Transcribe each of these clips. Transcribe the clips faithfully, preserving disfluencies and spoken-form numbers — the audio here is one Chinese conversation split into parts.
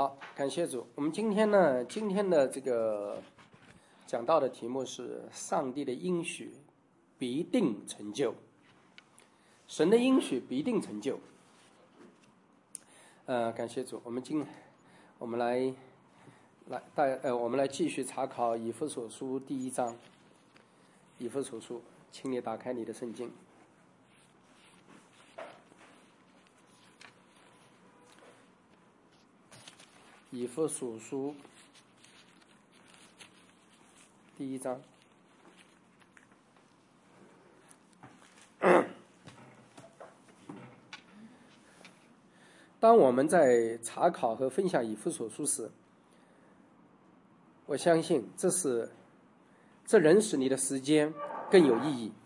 好，感谢主。我们今天呢，今天的这个讲到的题目是上帝的应许必定成就，神的应许必定成就。呃，感谢主。我们今我们来来带呃，我们来继续查考以弗所书第一章。以弗所书，请你打开你的圣经。以弗所书第一章，当我们在查考和分享以弗所书时，我相信这是这能使你的时间更有意义。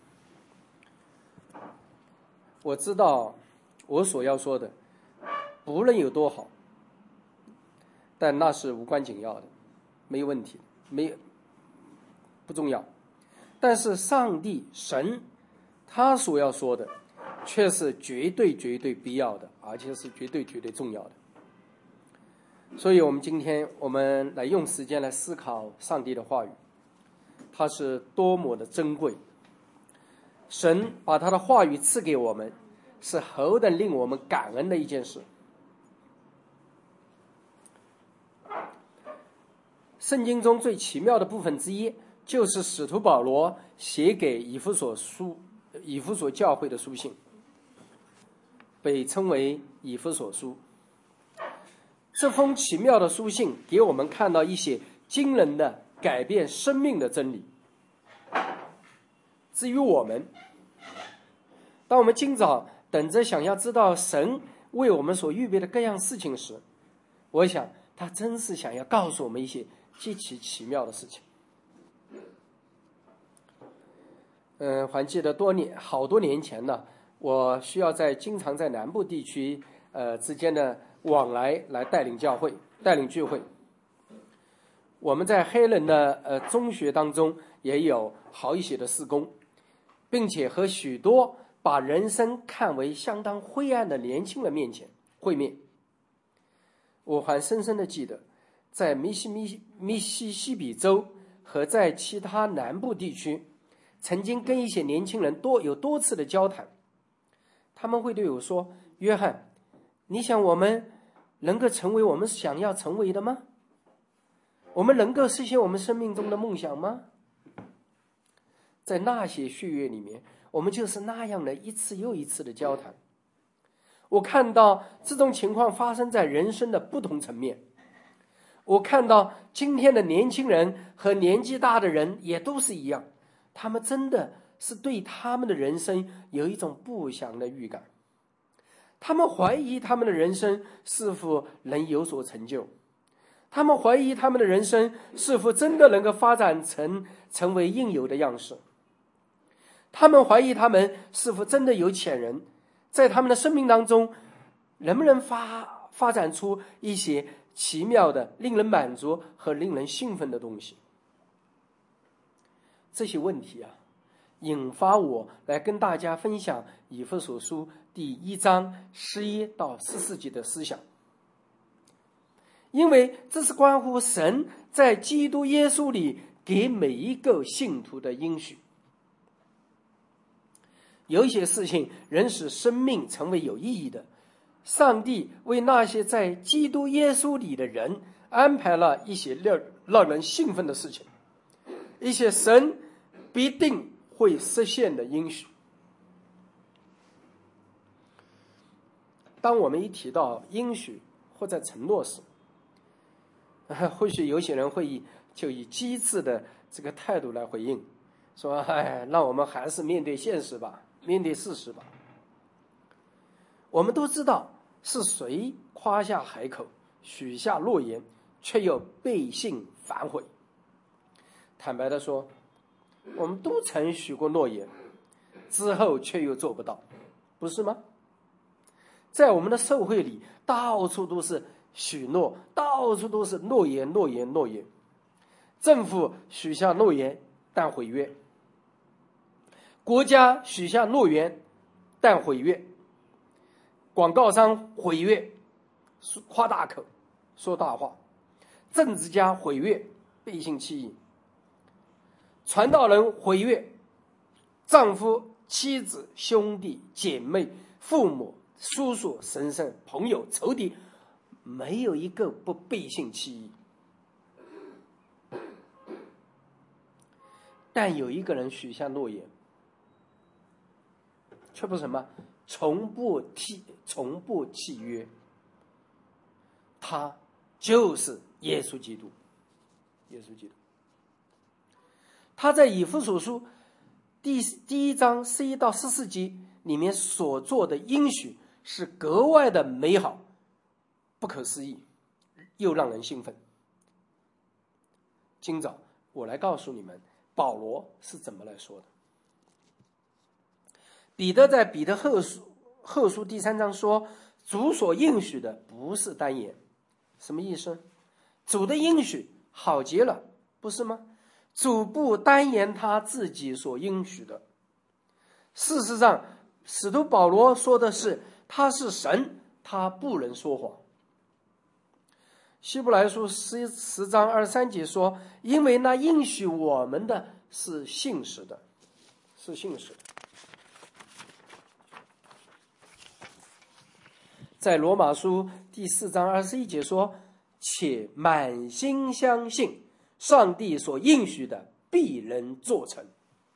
我知道我所要说的不论有多好，但那是无关紧要的，没有问题，没不重要。但是上帝神他所要说的却是绝对绝对必要的，而且是绝对绝对重要的。所以我们今天我们来用时间来思考上帝的话语，它是多么的珍贵。神把他的话语赐给我们，是何等令我们感恩的一件事。圣经中最奇妙的部分之一，就是使徒保罗写给以弗所书、以弗所教会的书信，被称为以弗所书。这封奇妙的书信给我们看到一些惊人的改变生命的真理。至于我们，当我们今早等着想要知道神为我们所预备的各样事情时，我想他真是想要告诉我们一些极其奇妙的事情。嗯，还记得多年好多年前呢，我需要在经常在南部地区呃之间的往来来带领教会、带领聚会。我们在黑人的呃中学当中也有好一些的事工，并且和许多把人生看为相当灰暗的年轻人面前会面。我还深深的记得，在密西密密西西比州和在其他南部地区，曾经跟一些年轻人多有多次的交谈。他们会对我说：“约翰，你想我们能够成为我们想要成为的吗？我们能够实现我们生命中的梦想吗？”在那些岁月里面，我们就是那样的一次又一次的交谈。我看到这种情况发生在人生的不同层面。我看到今天的年轻人和年纪大的人也都是一样，他们真的是对他们的人生有一种不祥的预感。他们怀疑他们的人生是否能有所成就，他们怀疑他们的人生是否真的能够发展成成为应有的样式，他们怀疑他们是否真的有潜能，在他们的生命当中能不能发发展出一些奇妙的令人满足和令人兴奋的东西。这些问题啊，引发我来跟大家分享以弗所书第一章十一到十四节的思想，因为这是关乎神在基督耶稣里给每一个信徒的应许。有一些事情能使生命成为有意义的，上帝为那些在基督耶稣里的人安排了一些让让人兴奋的事情，一些神必定会实现的应许。当我们一提到应许或者承诺时，或许有些人会以就以机智的这个态度来回应，说：“哎，让我们还是面对现实吧，面对事实吧。”我们都知道是谁夸下海口，许下诺言，却又背信反悔。坦白的说，我们都曾许过诺言，之后却又做不到，不是吗？在我们的社会里，到处都是许诺，到处都是诺言，诺言，诺言。政府许下诺言，但毁约；国家许下诺言，但毁约；广告商毁约，夸大口， 说大话，政治家毁约，背信弃义，传道人毁约，丈夫、妻子、兄弟、姐妹、父母、叔叔、婶婶、朋友、仇敌，没有一个不背信弃义。但有一个人许下诺言，却不是什么，从不替从不契约。他就是耶稣基督。耶稣基督，他在以弗所书第第一章十一到十四节里面所做的应许是格外的美好，不可思议，又让人兴奋。今早我来告诉你们，保罗是怎么来说的。彼得在彼得后书后书第三章说，主所应许的不是单言。什么意思？主的应许好极了，不是吗？主不单言他自己所应许的。事实上，使徒保罗说的是，他是神，他不能说谎。希伯来书十十章二十三节说，因为那应许我们的是信实的，是信实的。在罗马书第四章二十一节说，且满心相信上帝所应许的必能做成。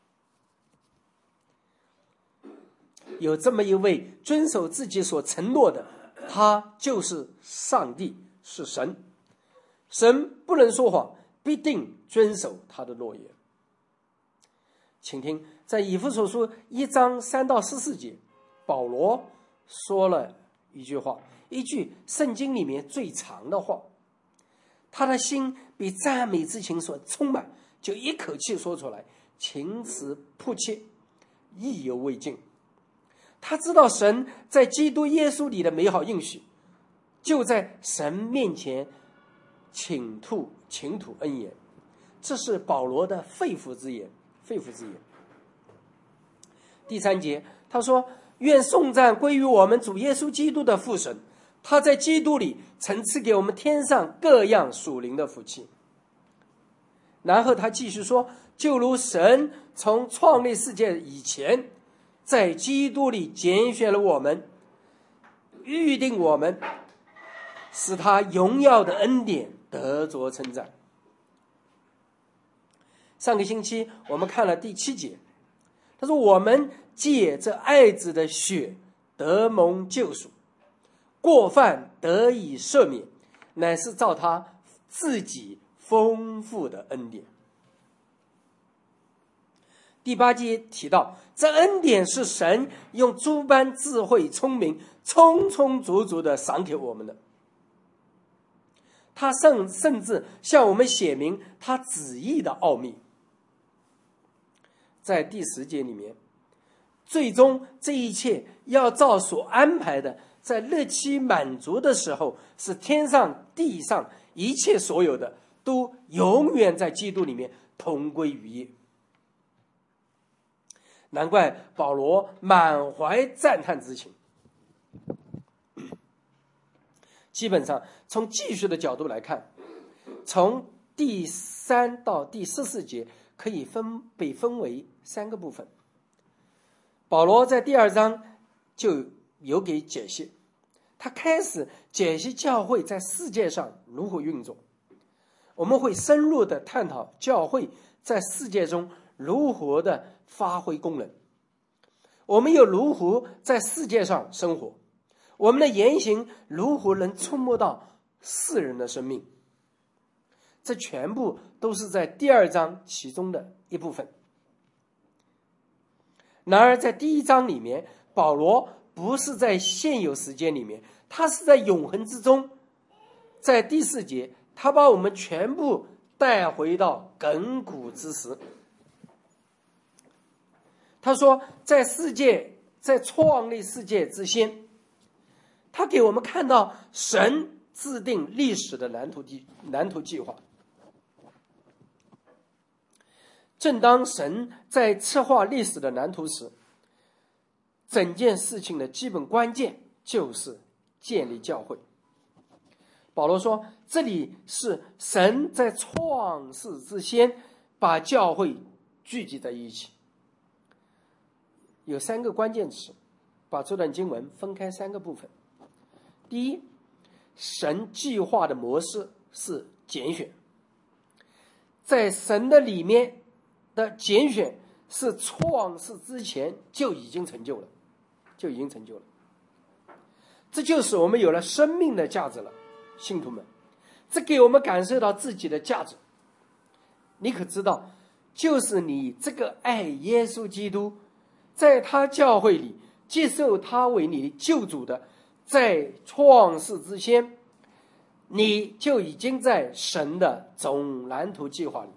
有这么一位遵守自己所承诺的，他就是上帝，是神。神不能说谎，必定遵守他的诺言。请听，在以弗所书一章三到十四节，保罗说了一句话，一句圣经里面最长的话。他的心被赞美之情所充满，就一口气说出来，情辞迫切，意犹未尽。他知道神在基督耶稣里的美好应许，就在神面前倾吐倾吐恩言，这是保罗的肺腑之言，肺腑之言。第三节他说，愿颂赞归于我们主耶稣基督的父神，他在基督里曾赐给我们天上各样属灵的福气。然后他继续说，就如神从创立世界以前，在基督里拣选了我们，预定我们，使他荣耀的恩典得着称赞。上个星期我们看了第七节，他说，我们借这爱子的血得蒙救赎，过犯得以赦免，乃是照他自己丰富的恩典。第八节提到，这恩典是神用诸般智慧聪明充充足足的赏给我们的，他甚甚至向我们写明他旨意的奥秘。在第十节里面，最终这一切要照所安排的，在日期满足的时候，使天上地上一切所有的都永远在基督里面同归于一。难怪保罗满怀赞叹之情。基本上从记叙的角度来看，从第三到第十四节可以分被分为三个部分。保罗在第二章就有给解析，他开始解析教会在世界上如何运作。我们会深入的探讨教会在世界中如何的发挥功能，我们又如何在世界上生活，我们的言行如何能触摸到世人的生命。这全部都是在第二章其中的一部分。然而在第一章里面，保罗不是在现有时间里面，他是在永恒之中。在第四节，他把我们全部带回到亘古之时。他说，在世界在创立世界之先，他给我们看到神制定历史的蓝图计蓝图计划。正当神在策划历史的蓝图时，整件事情的基本关键就是建立教会。 保罗说，这里是神在创世之先把教会聚集在一起。有三个关键词，把这段经文分开三个部分。第一，神计划的模式是拣选，在神的里面的拣选是创世之前就已经成就了，就已经成就了。这就是我们有了生命的价值了，信徒们，这给我们感受到自己的价值。你可知道，就是你这个爱耶稣基督，在他教会里接受他为你的救主的，在创世之前，你就已经在神的总蓝图计划里。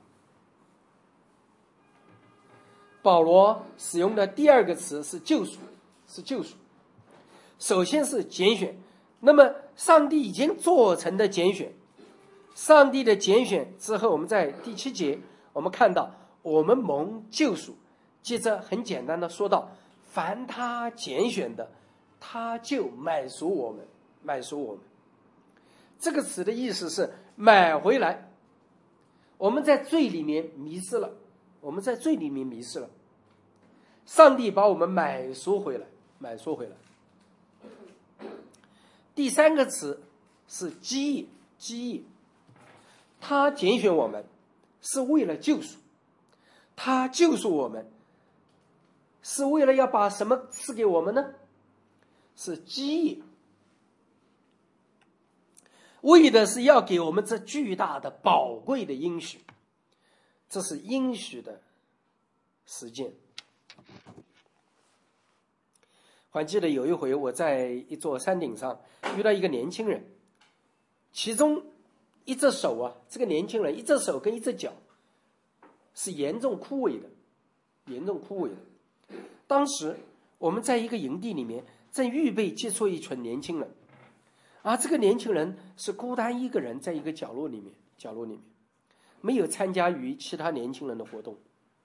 保罗使用的第二个词是救赎，是救赎。首先是拣选，那么上帝已经做成的拣选，上帝的拣选之后，我们在第七节我们看到我们蒙救赎，接着很简单的说到，凡他拣选的，他就买赎我们，买赎我们。这个词的意思是买回来。我们在罪里面迷失了，我们在罪里面迷失了，上帝把我们买赎回来，买赎回来。第三个词是基业，基业，他拣选我们是为了救赎，他救赎我们是为了要把什么赐给我们呢？是基业，为的是要给我们这巨大的宝贵的应许，这是应许的实践。还记得有一回我在一座山顶上遇到一个年轻人，其中一只手啊，这个年轻人一只手跟一只脚是严重枯萎的，严重枯萎的。当时我们在一个营地里面正预备接触一群年轻人，而这个年轻人是孤单一个人在一个角落里面，角落里面没有参加于其他年轻人的活动。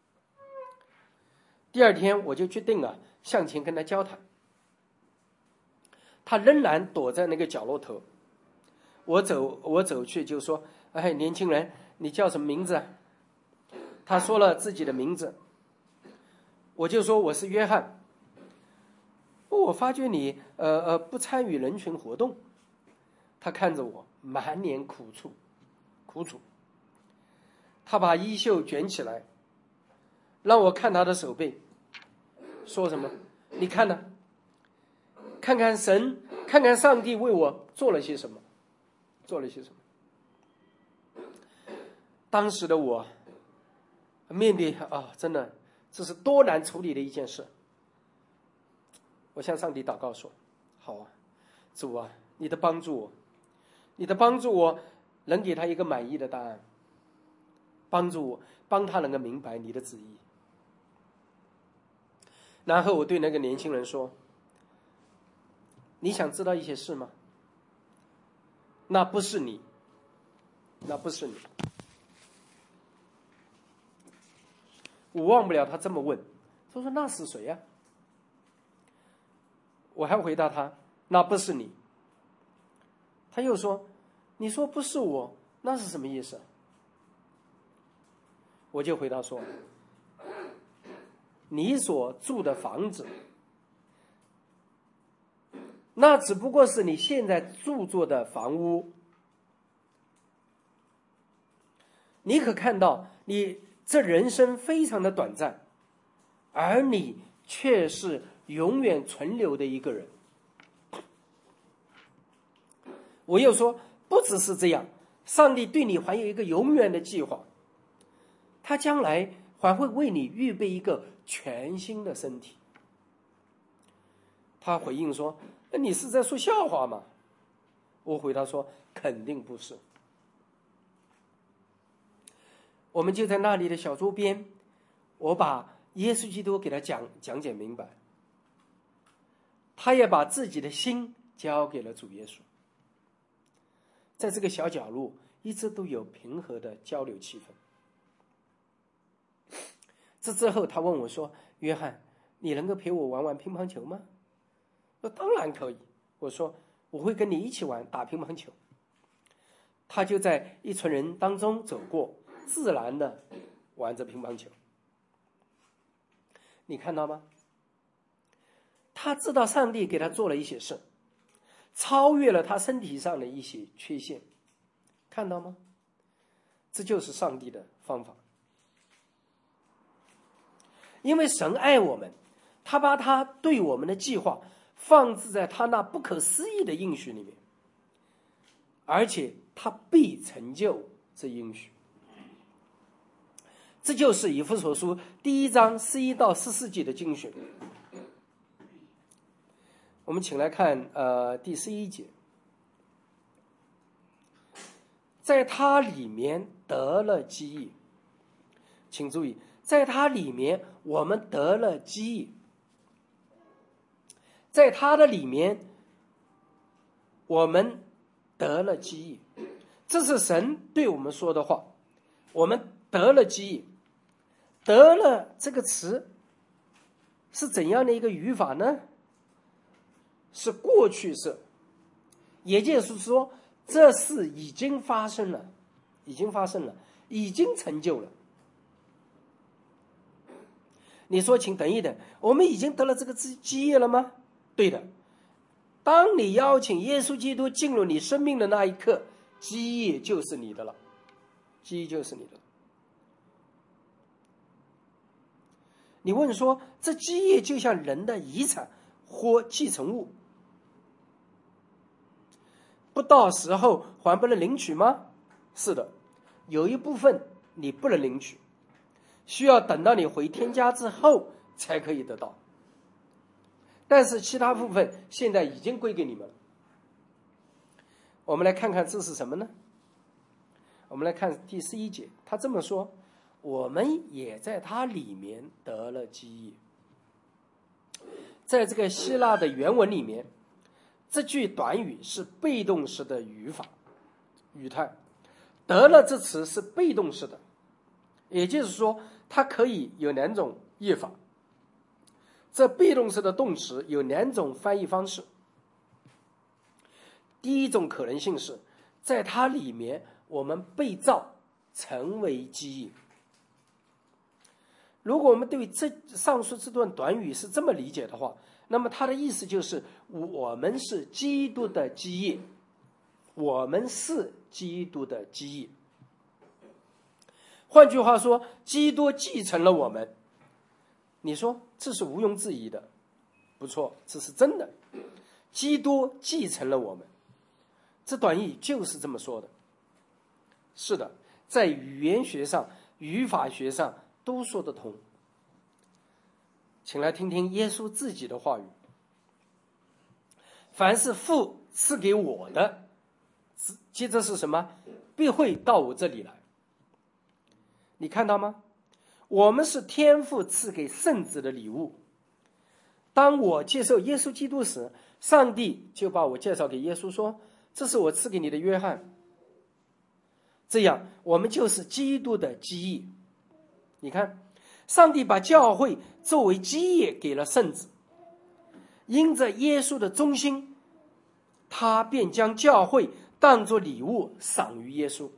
第二天我就决定啊向前跟他交谈，他仍然躲在那个角落头。我走我走去就说，哎，年轻人，你叫什么名字啊？他说了自己的名字，我就说我是约翰。我发觉你呃呃不参与人群活动。他看着我，满脸苦楚，苦楚。他把衣袖卷起来，让我看他的手背，说什么？你看呢？看看神，看看上帝为我做了些什么，做了些什么。当时的我面对啊，真的这是多难处理的一件事。我向上帝祷告说，好啊，主啊，你的帮助我，你的帮助我能给他一个满意的答案，帮助我，帮他能够明白你的旨意。然后我对那个年轻人说，你想知道一些事吗？那不是你，那不是你。我忘不了他这么问，他说那是谁呀？我还回答他，那不是你。他又说，你说不是我，那是什么意思？我就回答说，你所住的房子，那只不过是你现在住着的房屋。你可看到，你这人生非常的短暂，而你却是永远存留的一个人。我又说，不只是这样，上帝对你还有一个永远的计划，他将来还会为你预备一个全新的身体。他回应说，那你是在说笑话吗？我回答说，肯定不是。我们就在那里的小桌边，我把耶稣基督给他讲讲解明白，他也把自己的心交给了主耶稣。在这个小角落一直都有平和的交流气氛。这之后他问我说，约翰，你能够陪我玩玩乒乓球吗？我说当然可以。我说我会跟你一起玩打乒乓球。 他就在一群人当中走过，自然的玩着乒乓球。你看到吗？他知道上帝给他做了一些事，超越了他身体上的一些缺陷，看到吗？这就是上帝的方法。因为神爱我们，他把他对我们的计划放置在他那不可思议的应许里面，而且他必成就这应许。这就是以弗所书第一章十一到十四节的经训。我们请来看呃第十一节，在他里面得了基业。请注意，在他里面我们得了基业，在他的里面我们得了基业，这是神对我们说的话。我们得了基业，得了这个词是怎样的一个语法呢？是过去式，也就是说这事已经发生了，已经发生了，已经成就了。你说请等一等，我们已经得了这个基业了吗？对的，当你邀请耶稣基督进入你生命的那一刻，基业就是你的了，基业就是你的了。你问说，这基业就像人的遗产或继承物，不到时候还不能领取吗？是的，有一部分你不能领取，需要等到你回天家之后才可以得到，但是其他部分现在已经归给你们了。我们来看看这是什么呢？我们来看第十一节，他这么说，我们也在他里面得了基业。在这个希腊的原文里面，这句短语是被动式的语法语态，得了这词是被动式的，也就是说它可以有两种译法。这被动式的动词有两种翻译方式。第一种可能性是，在它里面我们被造成为基业。如果我们对这上述这段短语是这么理解的话，那么它的意思就是我们是基督的基业，我们是基督的基业。换句话说，基督继承了我们。你说这是毋庸置疑的，不错，这是真的。基督继承了我们，这短译就是这么说的。是的，在语言学上、语法学上都说得通。请来听听耶稣自己的话语：凡是父赐给我的，接着是什么？必会到我这里来。你看到吗？我们是天父赐给圣子的礼物。当我接受耶稣基督时，上帝就把我介绍给耶稣说，这是我赐给你的约翰。这样我们就是基督的基业。你看，上帝把教会作为基业给了圣子，因着耶稣的忠心，他便将教会当作礼物赏于耶稣。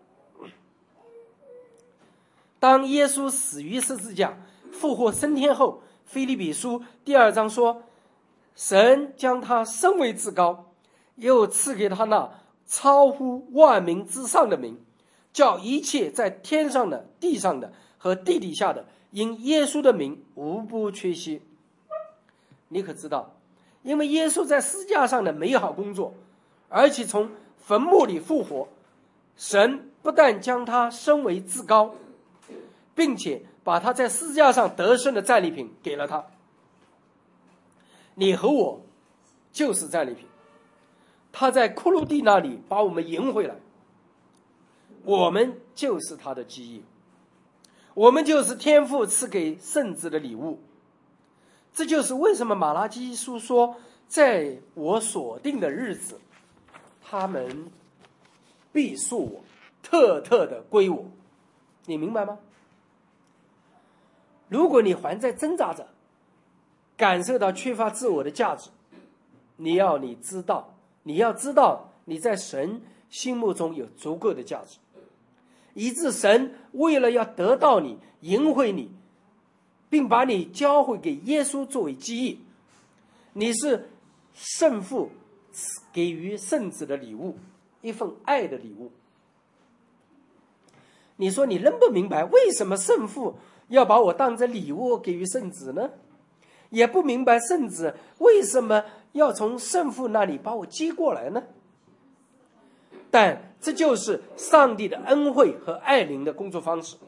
当耶稣死于十字架复活升天后，腓立比书第二章说，神将他升为至高，又赐给他那超乎万民之上的名，叫一切在天上的、地上的和地底下的，因耶稣的名无不缺席。你可知道，因为耶稣在十字架上的美好工作，而且从坟墓里复活，神不但将他升为至高，并且把他在十字架上得胜的战利品给了他。你和我就是战利品，他在骷髅地那里把我们赢回来，我们就是他的基业，我们就是天父赐给圣子的礼物。这就是为什么马拉基书说，在我所定的日子，他们必属我，特特的归我。你明白吗？如果你还在挣扎着，感受到缺乏自我的价值，你要你知道，你要知道你在神心目中有足够的价值，以致神为了要得到你，赢回你，并把你交回给耶稣作为基业，你是圣父给予圣子的礼物，一份爱的礼物。你说你仍不明白为什么圣父要把我当成礼物给予圣子呢？也不明白圣子为什么要从圣父那里把我接过来呢？但这就是上帝的恩惠和爱灵的工作方式。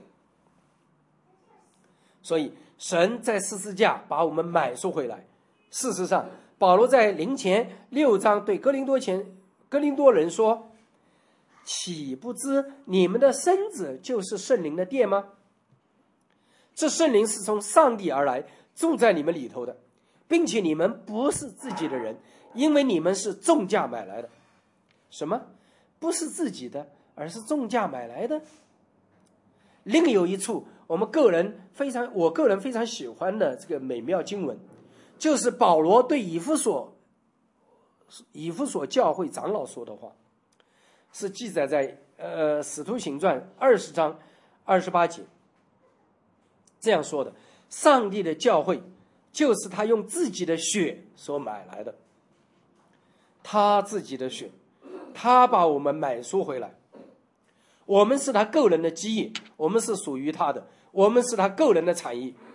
所以神在十字架把我们买赎回来。事实上，保罗在林前六章对哥林多前哥林多人说，岂不知你们的身子就是圣灵的殿吗？这圣灵是从上帝而来，住在你们里头的，并且你们不是自己的人，因为你们是重价买来的。什么？不是自己的，而是重价买来的。另有一处，我们个人非常，我个人非常喜欢的这个美妙经文，就是保罗对以弗所以弗所教会长老说的话，是记载在呃《使徒行传》二十章二十八节，这样说的：上帝的教会就是他用自己的血所买来的，他自己的血，他把我们买赎回来，我们是他个人的基业，我们是属于他的，我们是他个人的产业。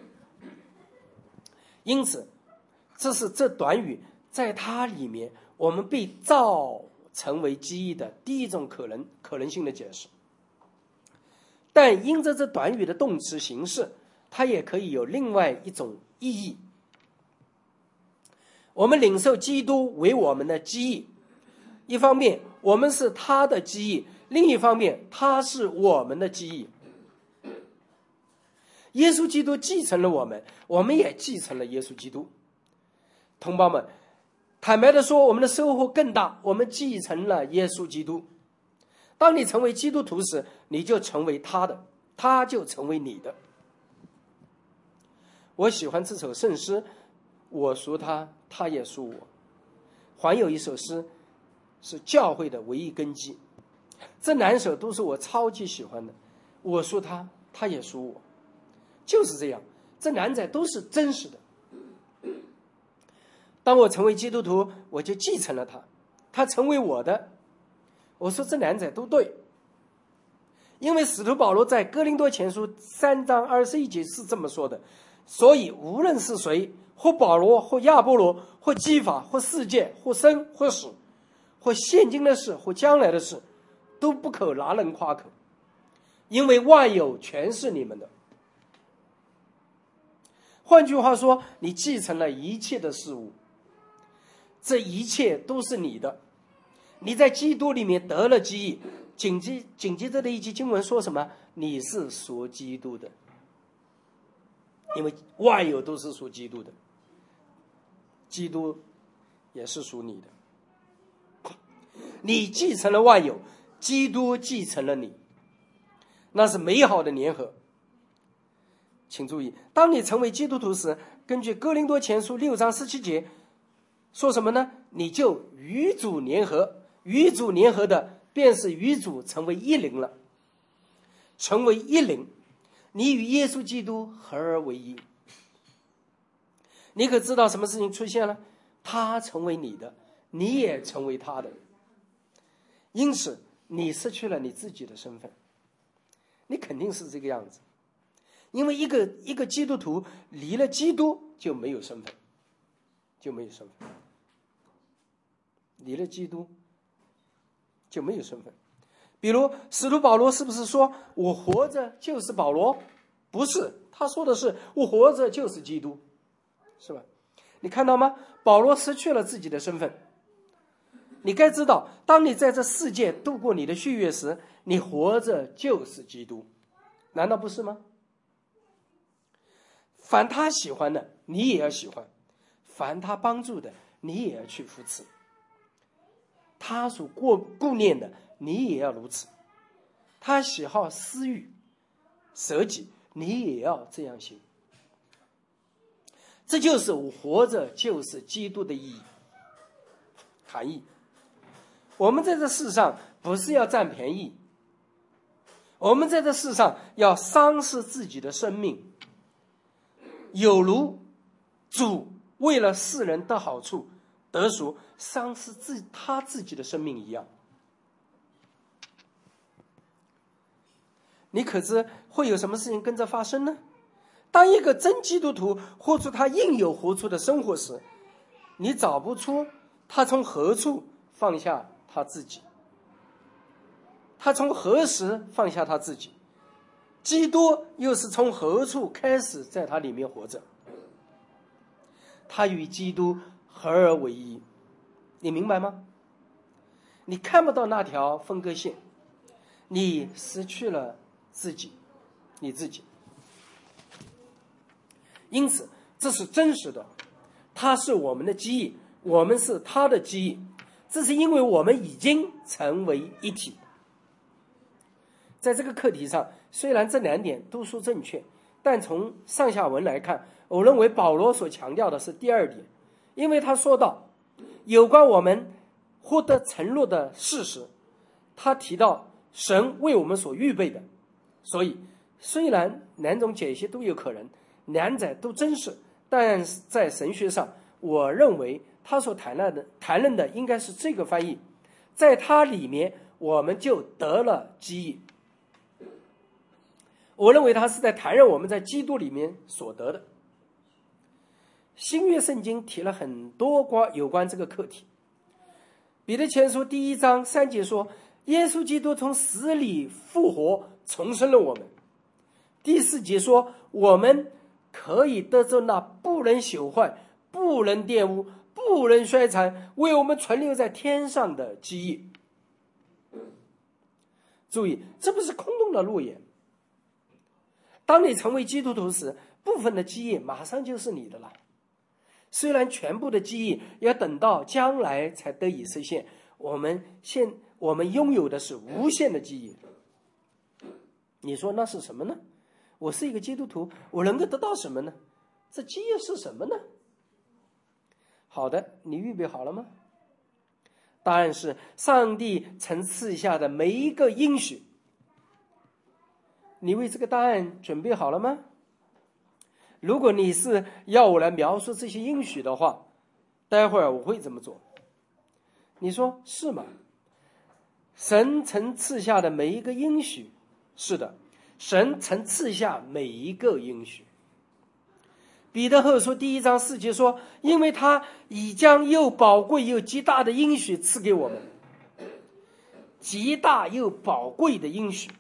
因此，这是这短语在它里面我们被造成为基业的第一种可能可能性的解释。但因着这短语的动词形式，它也可以有另外一种意义。我们领受基督为我们的基业，一方面我们是他的基业，另一方面他是我们的基业。耶稣基督继承了我们，我们也继承了耶稣基督。同胞们，坦白的说，我们的收获更大，我们继承了耶稣基督。当你成为基督徒时，你就成为他的，他就成为你的。我喜欢这首圣诗，我属他，他也属我。还有一首诗是教会的唯一根基，这两首都是我超级喜欢的。我属他，他也属我，就是这样，这两者都是真实的。当我成为基督徒，我就继承了他，他成为我的。我说这两者都对，因为使徒保罗在哥林多前书三章二十一节是这么说的：所以无论是谁，或保罗，或亚波罗，或基法，或世界，或生，或死，或现今的事，或将来的事，都不可拿人夸口，因为万有全是你们的。换句话说，你继承了一切的事物，这一切都是你的。你在基督里面得了基业，紧接紧接着的一句经文说什么？你是属基督的，因为万有都是属基督的，基督也是属你的。你继承了万有，基督继承了你，那是美好的联合。请注意，当你成为基督徒时，根据哥林多前书六章十七节说什么呢？你就与主联合，与主联合的便是与主成为一灵了，成为一灵，你与耶稣基督合而为一。你可知道什么事情出现了？他成为你的，你也成为他的。因此你失去了你自己的身份，你肯定是这个样子。因为一个一个基督徒离了基督就没有身份，就没有身份，离了基督就没有身份。比如使徒保罗是不是说我活着就是保罗？不是，他说的是我活着就是基督，是吧？你看到吗？保罗失去了自己的身份。你该知道，当你在这世界度过你的岁月时，你活着就是基督，难道不是吗？凡他喜欢的，你也要喜欢；凡他帮助的，你也要去扶持；他所顾顾念的，你也要如此。他喜好私欲、舍己，你也要这样行。这就是我活着就是基督的意义、含义。我们在这世上不是要占便宜。我们在这世上要丧失自己的生命，有如主为了世人得好处得赎，丧失自他自己的生命一样。你可知会有什么事情跟着发生呢？当一个真基督徒活出他应有活出的生活时，你找不出他从何处放下他自己，他从何时放下他自己，基督又是从何处开始在他里面活着。他与基督合而为一，你明白吗？你看不到那条分割线，你失去了自己，你自己。因此这是真实的，他是我们的基业，我们是他的基业，这是因为我们已经成为一体。在这个课题上，虽然这两点都说正确，但从上下文来看，我认为保罗所强调的是第二点，因为他说到有关我们获得承诺的事实，他提到神为我们所预备的。所以虽然两种解析都有可能，两者都真实，但在神学上，我认为他所谈论的谈论的应该是这个翻译，在他里面我们就得了基业。我认为他是在谈论我们在基督里面所得的。新约圣经提了很多关有关这个课题。彼得前书第一章三节说，耶稣基督从死里复活，重生了我们。第四节说，我们可以得着那不能朽坏、不能玷污、不能衰残，为我们存留在天上的基业。注意，这不是空洞的诺言。当你成为基督徒时，部分的基业马上就是你的了。虽然全部的基业要等到将来才得以实现，我们现我们拥有的是无限的基业。你说那是什么呢？我是一个基督徒，我能够得到什么呢？这基业是什么呢？好的，你预备好了吗？答案是上帝曾赐下的每一个应许。你为这个答案准备好了吗？如果你是要我来描述这些应许的话，待会儿我会这么做。你说是吗？神曾赐下的每一个应许，是的，神曾赐下每一个应许。彼得后书第一章四节说，因为他已将又宝贵又极大的应许赐给我们。极大又宝贵的应许，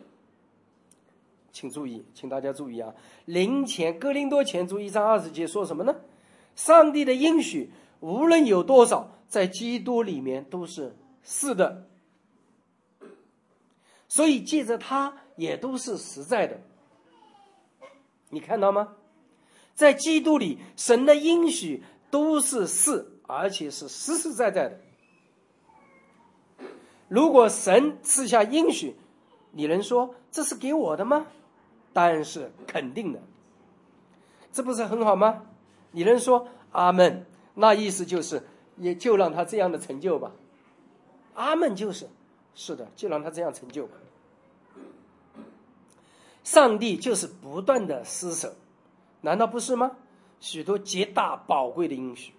请注意，请大家注意啊！林前哥林多前书一章二十节说什么呢？上帝的应许无论有多少，在基督里面都是是的，所以借着他也都是实在的。你看到吗？在基督里，神的应许都是是，而且是实实在在的。如果神赐下应许，你能说这是给我的吗？答案是肯定的。这不是很好吗？你能说阿们，那意思就是也就让他这样的成就吧。阿们就是是的，就让他这样成就吧。上帝就是不断的施舍，难道不是吗？许多极大宝贵的应许。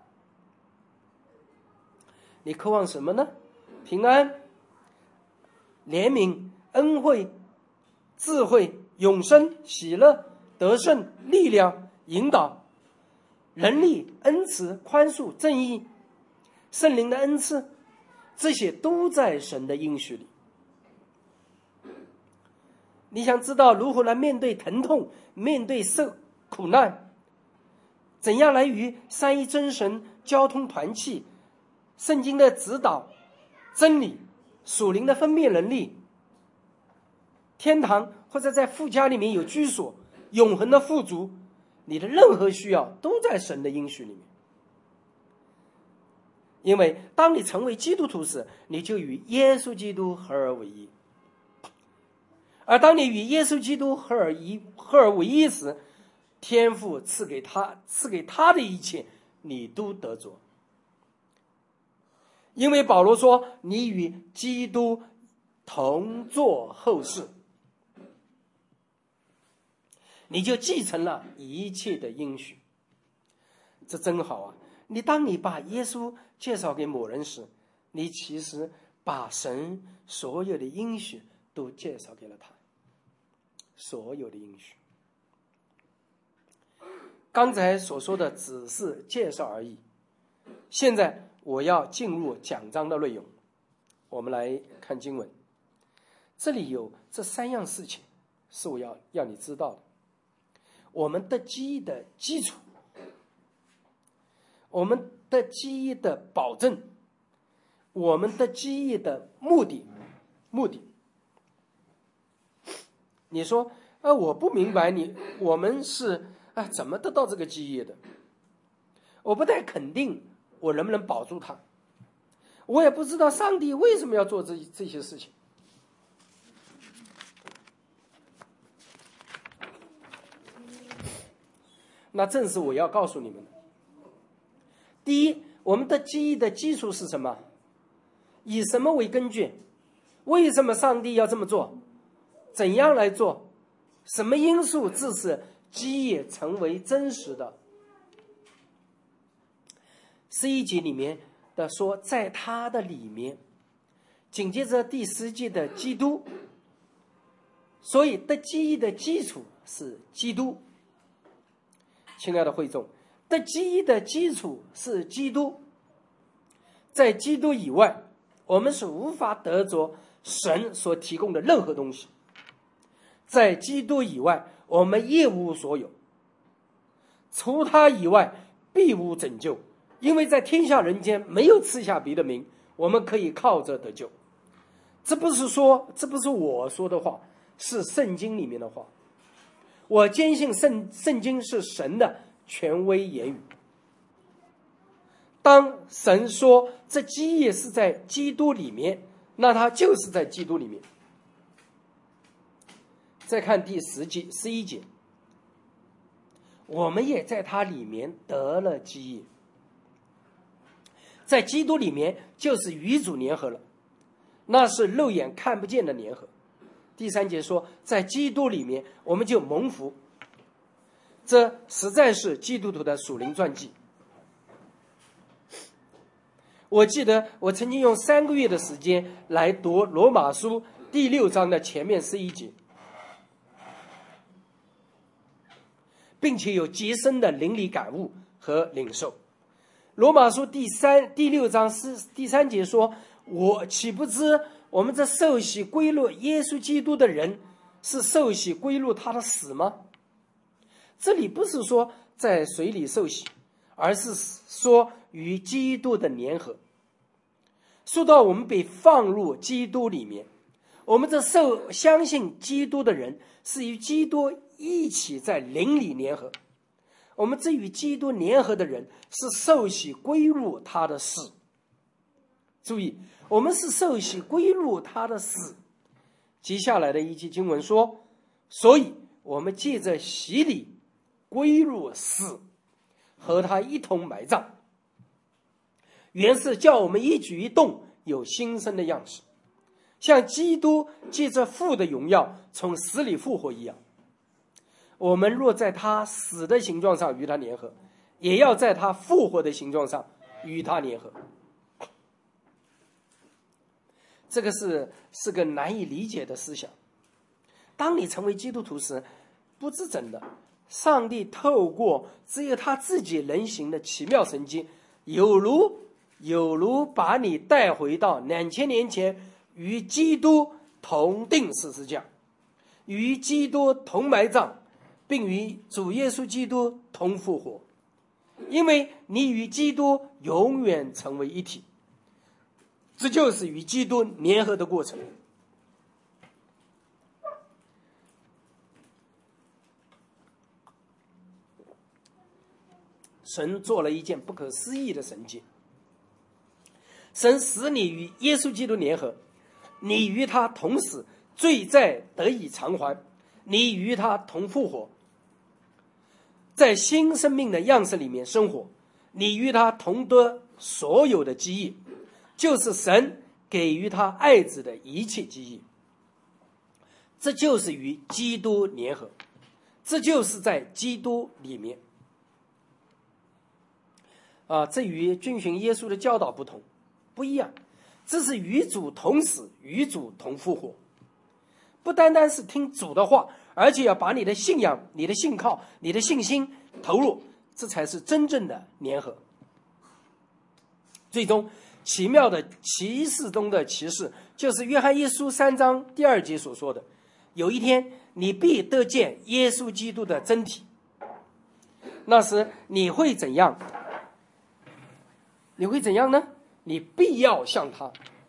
你渴望什么呢？平安、怜悯、恩惠、智慧、永生、喜乐、得胜、力量、引导、能力、恩慈、宽恕、正义、圣灵的恩赐，这些都在神的应许里。你想知道如何来面对疼痛，面对受苦难，怎样来与三一真神交通团契，圣经的指导、真理、属灵的分辨能力，天堂或者在父家里面有居所，永恒的富足，你的任何需要都在神的应许里面。因为当你成为基督徒时，你就与耶稣基督合而为一。而当你与耶稣基督合而一合而为一时，天父赐给他赐给他的一切，你都得着。 因为保罗说你与基督同作后世，你就继承了一切的应许。这真好啊！你当你把耶稣介绍给某人时，你其实把神所有的应许都介绍给了他，所有的应许。刚才所说的只是介绍而已，现在我要进入讲章的内容。我们来看经文，这里有这三样事情是我要让你知道的。我们的记忆的基础，我们的记忆的保证，我们的记忆的目的目的你说啊，我不明白你我们是啊怎么得到这个记忆的，我不太肯定我能不能保住它，我也不知道上帝为什么要做这这些事情。那正是我要告诉你们的。第一，我们的记忆的基础是什么？以什么为根据？为什么上帝要这么做？怎样来做？什么因素致使记忆成为真实的？十一节里面的说，在他的里面，紧接着第十节的基督，所以的记忆的基础是基督。亲爱的会众，的记忆的基础是基督，在基督以外，我们是无法得着神所提供的任何东西。在基督以外，我们一无所有，除他以外必无拯救，因为在天下人间没有赐下别的名，我们可以靠着得救。这不是说，这不是我说的话，是圣经里面的话。我坚信圣圣经是神的权威言语。当神说这基业是在基督里面，那它就是在基督里面。再看第十节十一节，我们也在他里面得了基业，在基督里面就是与主联合了，那是肉眼看不见的联合。第三节说，在基督里面我们就蒙福，这实在是基督徒的属灵传记。我记得我曾经用三个月的时间来读罗马书第六章的前面十一节，并且有极深的灵里感悟和领受。罗马书第三第六章是第三节说，我岂不知我们这受洗归入耶稣基督的人，是受洗归入他的死吗？这里不是说在水里受洗，而是说与基督的联合。说到我们被放入基督里面，我们这受相信基督的人是与基督一起在灵里联合，我们这与基督联合的人是受洗归入他的死。注意，我们是受洗归入他的死。接下来的一节经文说，所以我们借着洗礼归入死，和他一同埋葬，原是叫我们一举一动有新生的样式，像基督借着父的荣耀从死里复活一样。我们若在他死的形状上与他联合，也要在他复活的形状上与他联合。这个是是个难以理解的思想。当你成为基督徒时，不知怎的，上帝透过只有他自己能行的奇妙神迹，有如有如把你带回到两千年前与基督同定十字架，与基督同埋葬，并与主耶稣基督同复活，因为你与基督永远成为一体。这就是与基督联合的过程。神做了一件不可思议的神迹，神使你与耶稣基督联合，你与他同死，罪债得以偿还，你与他同复活，在新生命的样式里面生活，你与他同得所有的基业， 就是神给予他爱子的一切记忆。这就是与基督联合，这就是在基督里面。啊，这与遵循耶稣的教导不同，不一样。这是与主同死，与主同复活。不单单是听主的话，而且要把你的信仰、你的信靠、你的信心投入，这才是真正的联合。最终，奇妙的奇事中的奇事，就是约翰一书三章第二节所说的：有一天，你必得见耶稣基督的真体。那时你会怎样？你会怎样呢？你必要像他。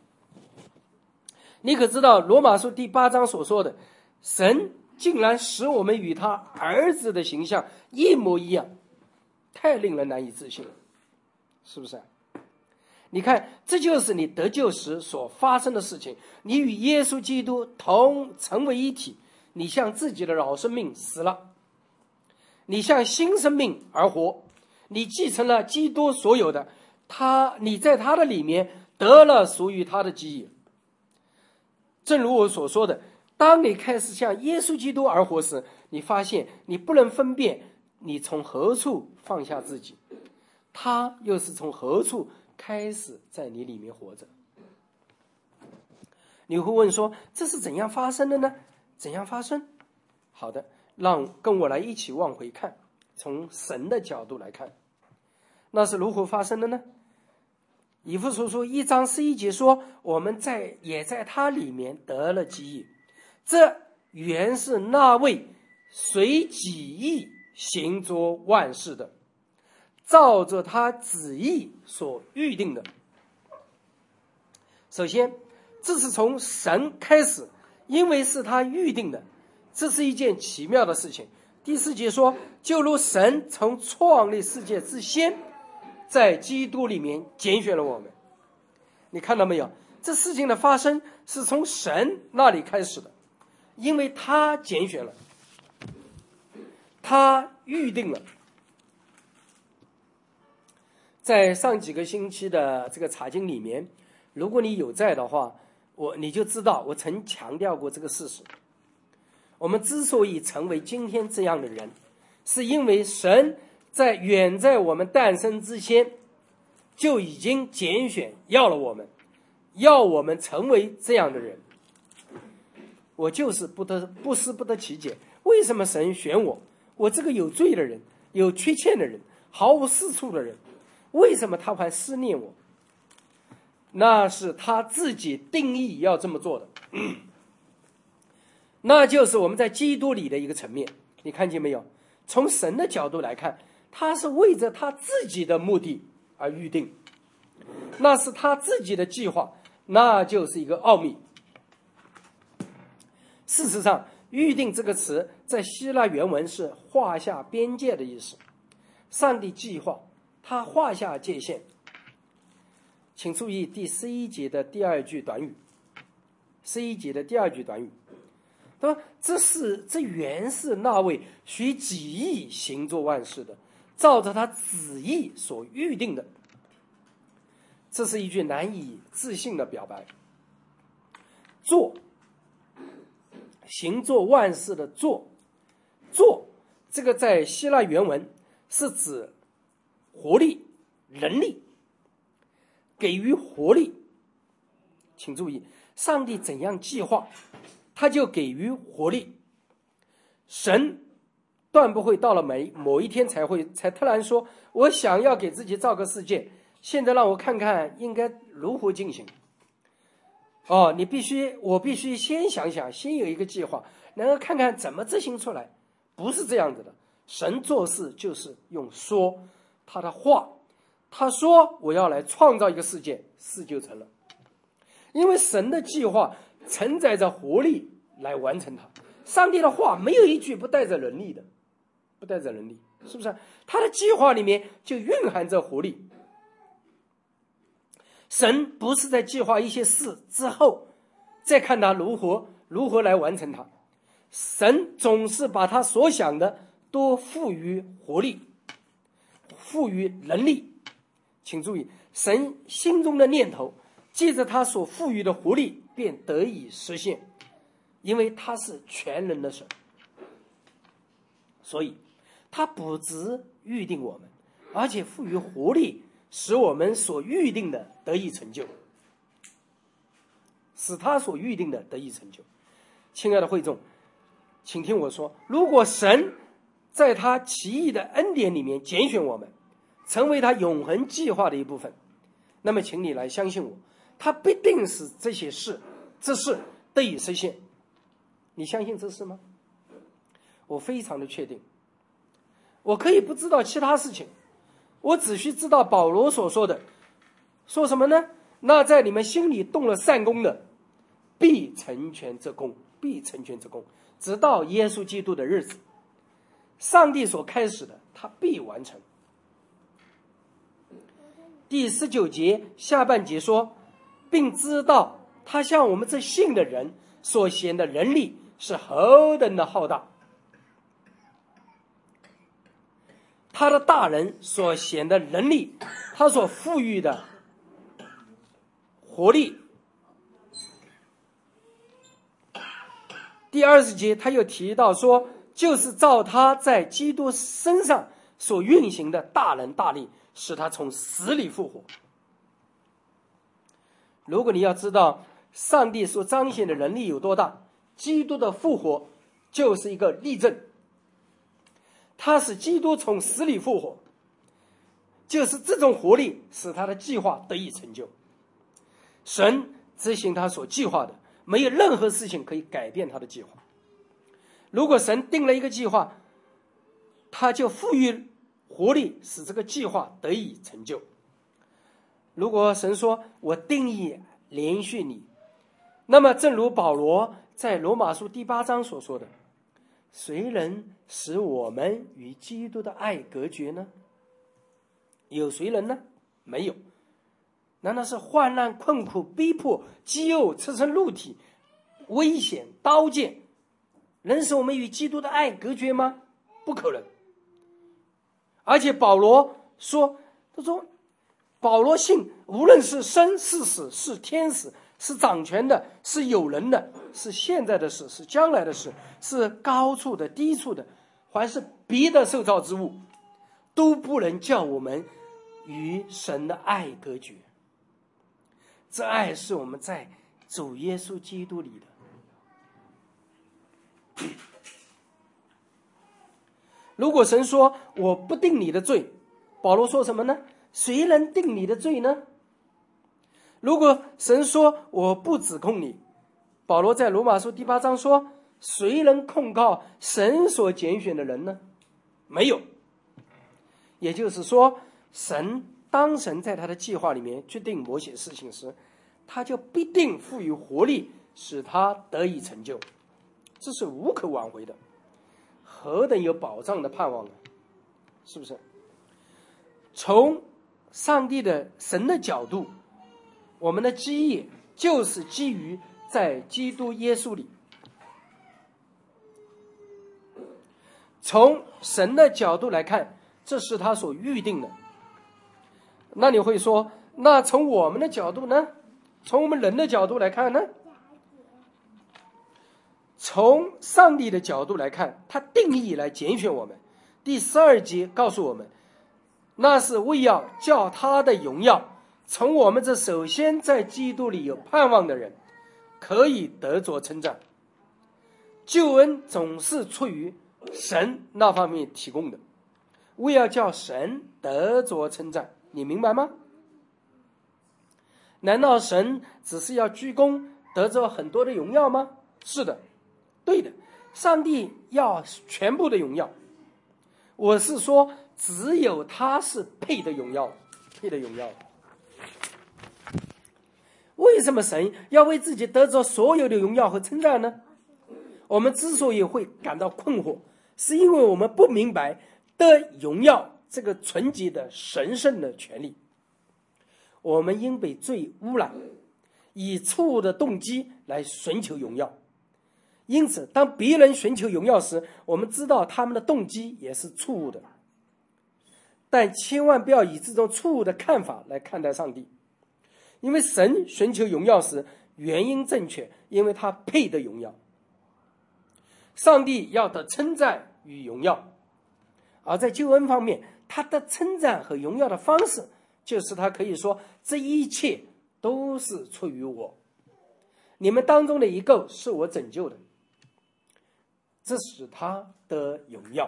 你可知道罗马书第八章所说的，神竟然使我们与他儿子的形象一模一样，太令人难以置信了，是不是？你看，这就是你得救时所发生的事情。你与耶稣基督同成为一体，你向自己的老生命死了，你向新生命而活，你继承了基督所有的，他你在他的里面得了属于他的基业。正如我所说的，当你开始向耶稣基督而活时，你发现你不能分辨你从何处放下自己，他又是从何处开始在你里面活着。你会问说，这是怎样发生的呢？怎样发生？好的，让跟我来一起往回看，从神的角度来看，那是如何发生的呢？以弗所书一章十一节说，我们在也在他里面得了基业，这原是那位随己意行作万事的，照着他旨意所预定的。首先，这是从神开始，因为是他预定的，这是一件奇妙的事情。第四节说，就如神从创立世界之先，在基督里面拣选了我们。你看到没有？这事情的发生是从神那里开始的，因为他拣选了，他预定了。在上几个星期的这个查经里面，如果你有在的话，我你就知道我曾强调过这个事实。我们之所以成为今天这样的人，是因为神在远在我们诞生之前就已经拣选要了我们，要我们成为这样的人。我就是不得不思不得其解，为什么神选我？我这个有罪的人，有缺陷的人，毫无是处的人，为什么他还思念我？那是他自己定义要这么做的，那就是我们在基督里的一个层面。你看见没有？从神的角度来看，他是为着他自己的目的而预定，那是他自己的计划，那就是一个奥秘。事实上，预定这个词在希腊原文是画下边界的意思。上帝计划，他画下界限。请注意第十一节的第二句短语，十一节的第二句短语，对吧？这是这原是那位随己意行作万事的，照着他旨意所预定的。这是一句难以置信的表白。做，行作万事的做，做这个在希腊原文是指活力、能力，给予活力。请注意，上帝怎样计划，他就给予活力。神断不会到了每某一天才会才突然说，我想要给自己造个世界，现在让我看看应该如何进行。哦，你必须，我必须先想想，先有一个计划，然后看看怎么执行出来。不是这样子的，神做事就是用说，他的话，他说我要来创造一个世界，事就成了。因为神的计划承载着活力来完成它。上帝的话没有一句不带着能力的，不带着能力，是不是？他的计划里面就蕴含着活力。神不是在计划一些事之后再看他如何如何来完成它，神总是把他所想的都赋予活力，赋予能力。请注意，神心中的念头借着他所赋予的活力便得以实现，因为他是全能的神，所以他不只预定我们，而且赋予活力，使我们所预定的得以成就，使他所预定的得以成就。亲爱的会众，请听我说，如果神在他奇异的恩典里面拣选我们，成为他永恒计划的一部分，那么请你来相信我，他必定使这些事这事得以实现。你相信这事吗？我非常的确定。我可以不知道其他事情，我只需知道保罗所说的，说什么呢？那在你们心里动了善功的，必成全这功，必成全这功，直到耶稣基督的日子。上帝所开始的，他必完成。第十九节下半节说，并知道他向我们这信的人所显的能力是何等的浩大，他的大人所显的能力，他所赋予的活力。第二十节他又提到说，就是照他在基督身上所运行的大能大力，使他从死里复活。如果你要知道上帝所彰显的能力有多大，基督的复活就是一个例证。他使基督从死里复活，就是这种活力使他的计划得以成就。神执行他所计划的，没有任何事情可以改变他的计划。如果神定了一个计划，他就赋予活力，使这个计划得以成就。如果神说我定义连续你，那么正如保罗在罗马书第八章所说的，谁能使我们与基督的爱隔绝呢？有谁能呢？没有。难道是患难、困苦、逼迫、饥饿、赤身露体、危险、刀剑，能使我们与基督的爱隔绝吗？不可能。而且保罗说，他说保罗信，无论是生是死，是天使，是掌权的，是有人的，是现在的事，是将来的事，是高处的低处的，还是别的受造之物，都不能叫我们与神的爱隔绝。这爱是我们在主耶稣基督里的。如果神说我不定你的罪，保罗说什么呢？谁能定你的罪呢？如果神说我不指控你，保罗在罗马书第八章说，谁能控告神所拣选的人呢？没有。也就是说，神当神在他的计划里面决定某些事情时，他就必定赋予活力，使他得以成就，这是无可挽回的。何等有保障的盼望呢？是不是？从上帝的神的角度，我们的基业就是基于在基督耶稣里。从神的角度来看，这是他所预定的。那你会说，那从我们的角度呢？从我们人的角度来看呢？从上帝的角度来看，他定义来拣选我们。第十二节告诉我们，那是为要叫他的荣耀从我们这首先在基督里有盼望的人可以得着称赞。救恩总是出于神那方面提供的，为要叫神得着称赞，你明白吗？难道神只是要居功得着很多的荣耀吗？是的，对的，上帝要全部的荣耀。我是说，只有他是配的荣耀，配的荣耀。为什么神要为自己得着所有的荣耀和称赞呢？我们之所以会感到困惑，是因为我们不明白得荣耀这个纯洁的神圣的权利。我们因被罪污染，以错误的动机来寻求荣耀，因此当别人寻求荣耀时，我们知道他们的动机也是错误的。但千万不要以这种错误的看法来看待上帝， 因为神寻求荣耀时，原因正确，因为他配得荣耀。上帝要得称赞与荣耀，而在救恩方面，他的称赞和荣耀的方式，就是他可以说这一切都是出于我，你们当中的一个是我拯救的，这使他得荣耀。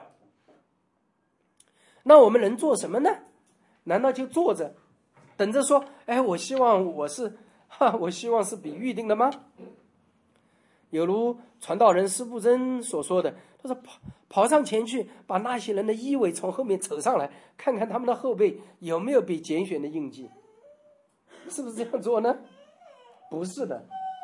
那我们能做什么呢？难道就坐着等着说，哎，我希望我是哈，我希望是比预定的吗？有如传道人施布真所说的，他说跑跑上前去，把那些人的衣围从后面扯上来，看看他们的后背有没有被拣选的印记，是不是这样做呢？不是的，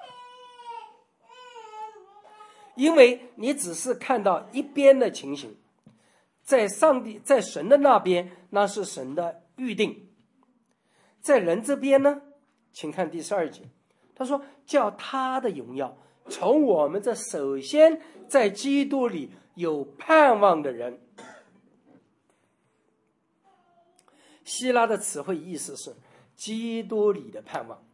因为你只是看到一边的情形，在上帝在神的那边，那是神的预定，在人这边呢，请看第十二节，他说叫他的荣耀从我们这首先在基督里有盼望的人。希腊的词汇意思是基督里的盼望。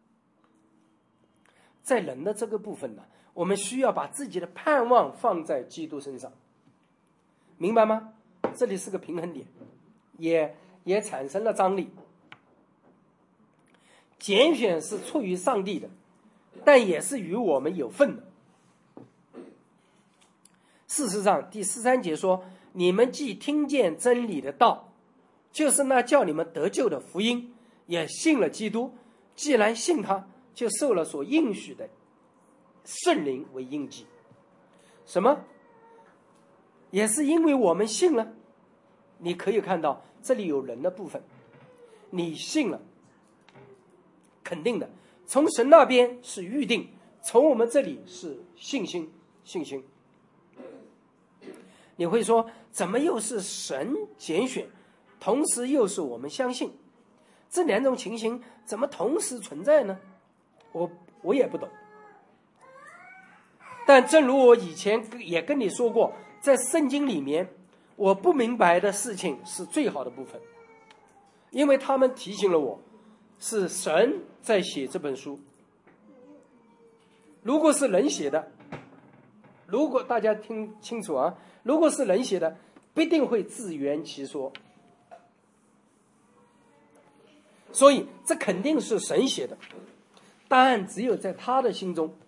在人的这个部分呢，我们需要把自己的盼望放在基督身上，明白吗？这里是个平衡点，也也产生了张力。拣选是出于上帝的，但也是与我们有份的。事实上，第十三节说，你们既听见真理的道，就是那叫你们得救的福音，也信了基督，既然信他，就受了所应许的圣灵为印记。什么？也是因为我们信了。你可以看到这里有人的部分，你信了，肯定的，从神那边是预定，从我们这里是信心，信心。你会说，怎么又是神拣选，同时又是我们相信？这两种情形怎么同时存在呢？我我也不懂。但正如我以前也跟你说过，在圣经里面，我不明白的事情是最好的部分，因为他们提醒了我，是神在写这本书。如果是人写的，如果大家听清楚啊，如果是人写的，必定会自圆其说。所以这肯定是神写的，答案只有在他的心中。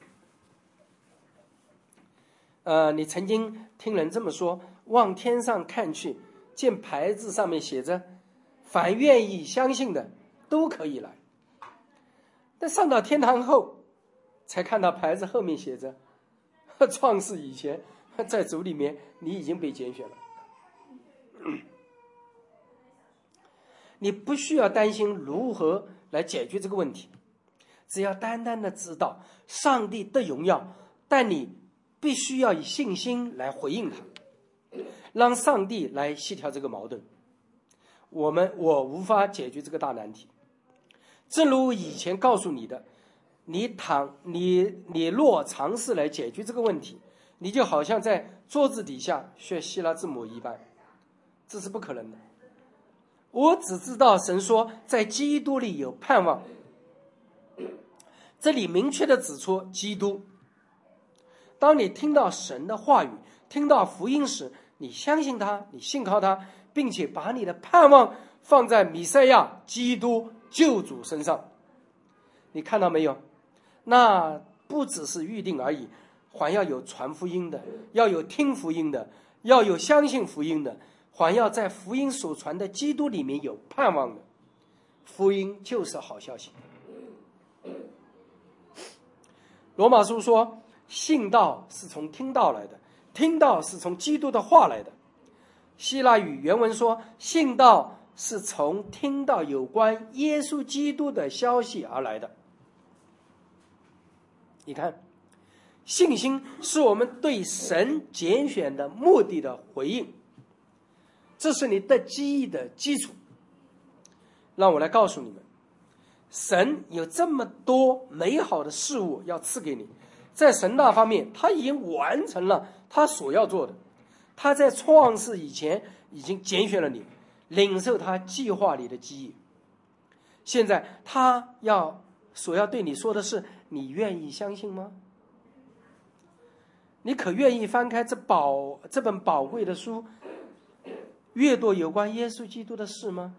呃，你曾经听人这么说，往天上看去，见牌子上面写着凡愿意相信的都可以来，但上到天堂后才看到牌子后面写着创世以前在主里面你已经被拣选了。你不需要担心如何来解决这个问题，只要单单的知道上帝的荣耀，但你必须要以信心来回应他，让上帝来协调这个矛盾。我们我无法解决这个大难题，正如以前告诉你的，你倘你你若尝试来解决这个问题，你就好像在桌子底下学希腊字母一般，这是不可能的。我只知道神说在基督里有盼望，这里明确的指出基督。当你听到神的话语，听到福音时，你相信他，你信靠他，并且把你的盼望放在弥赛亚基督救主身上。你看到没有？那不只是预定而已，还要有传福音的，要有听福音的，要有相信福音的，还要在福音所传的基督里面有盼望的。福音就是好消息。罗马书说，信道是从听道来的，听道是从基督的话来的。希腊语原文说，信道是从听到有关耶稣基督的消息而来的。你看，信心是我们对神拣选的目的的回应，这是你的记忆的基础。让我来告诉你们，神有这么多美好的事物要赐给你，在神那方面他已经完成了他所要做的，他在创世以前已经拣选了你，领受他计划里的基业。 现在他要所要对你说的是，你愿意相信吗？你可愿意翻开这宝这本宝贵的书，阅读有关耶稣基督的事吗？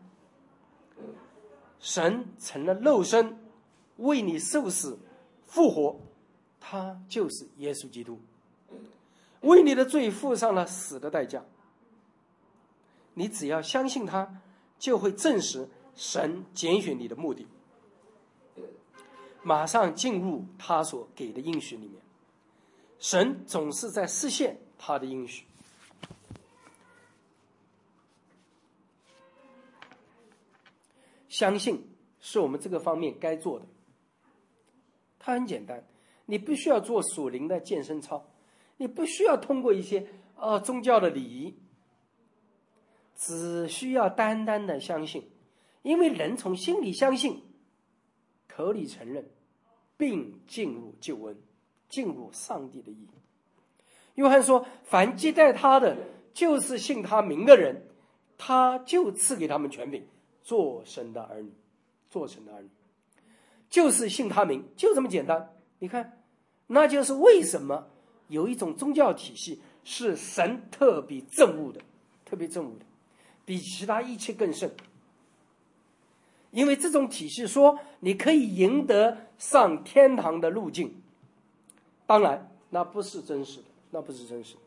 神成了肉身，为你受死复活，他就是耶稣基督，为你的罪付上了死的代价。你只要相信他，就会证实神拣选你的目的，马上进入他所给的应许里面。神总是在实现他的应许。相信是我们这个方面该做的。它很简单，你不需要做属灵的健身操，你不需要通过一些呃宗教的礼仪，只需要单单的相信。因为人从心里相信，口里承认，并进入救恩，进入上帝的义。约翰说，凡接待他的，就是信他名的人，他就赐给他们权柄，做神的儿女，做神的儿女，就是信他名，就这么简单。你看，那就是为什么有一种宗教体系是神特别憎恶的，特别憎恶的，比其他一切更甚。因为这种体系说你可以赢得上天堂的路径，当然那不是真实的，那不是真实的。